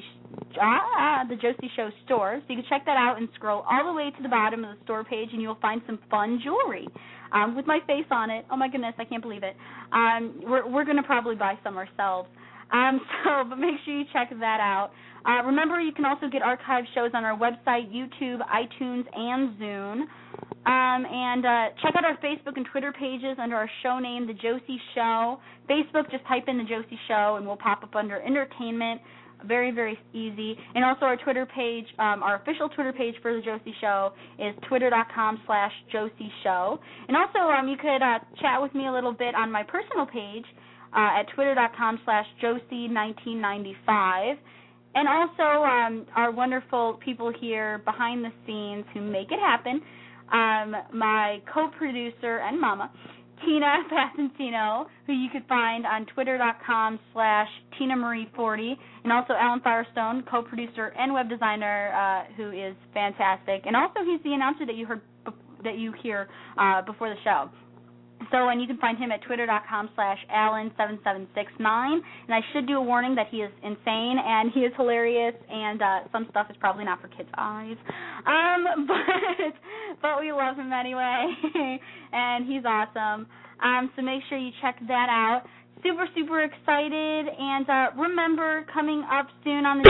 ah, the Josie Show store. So you can check that out and scroll all the way to the bottom of the store page, and you'll find some fun jewelry um, with my face on it. Oh my goodness, I can't believe it. Um, we're we're gonna probably buy some ourselves. Um, so, but make sure you check that out. Uh, remember, you can also get archived shows on our website, YouTube, iTunes, and Zune. Um, and uh, check out our Facebook and Twitter pages under our show name, The Josie Show. Facebook, just type in The Josie Show, and we'll pop up under Entertainment. Very, very easy. And also our Twitter page, um, our official Twitter page for The Josie Show is twitter.com slash Josie Show. And also, um, you could uh, chat with me a little bit on my personal page uh, at twitter.com slash Josie1995. And also um, our wonderful people here behind the scenes who make it happen. Um, my co-producer and mama, Tina Passantino, who you could find on twitter.com slash Tina Marie forty, and also Alan Firestone, co-producer and web designer, uh, who is fantastic. And also he's the announcer that you heard that you hear uh, before the show. So, and you can find him at twitter.com slash Alan seven seven six nine. And I should do a warning that he is insane and he is hilarious, and uh, some stuff is probably not for kids' eyes. Um, but but we love him anyway, and he's awesome. Um, so make sure you check that out. Super, super excited, and uh, remember, coming up soon on the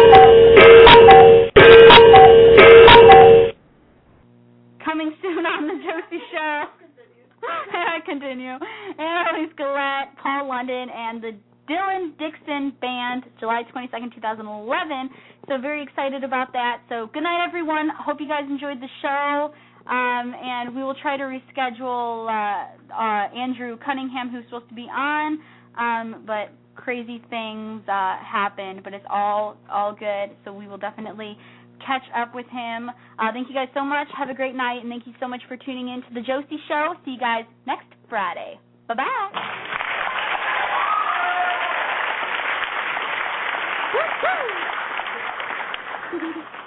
coming soon on the Josie Show. I continue. Annalise Gillette, Paul London, and the Dylan Dixon Band, July twenty-second, twenty eleven. So very excited about that. So good night, everyone. Hope you guys enjoyed the show. Um, and we will try to reschedule uh, uh, Andrew Cunningham, who's supposed to be on, um, but crazy things uh, happened. But it's all all good, so we will definitely catch up with him. Uh, thank you guys so much. Have a great night, and thank you so much for tuning in to the Josie Show. See you guys next Friday. Bye-bye. Woo-hoo.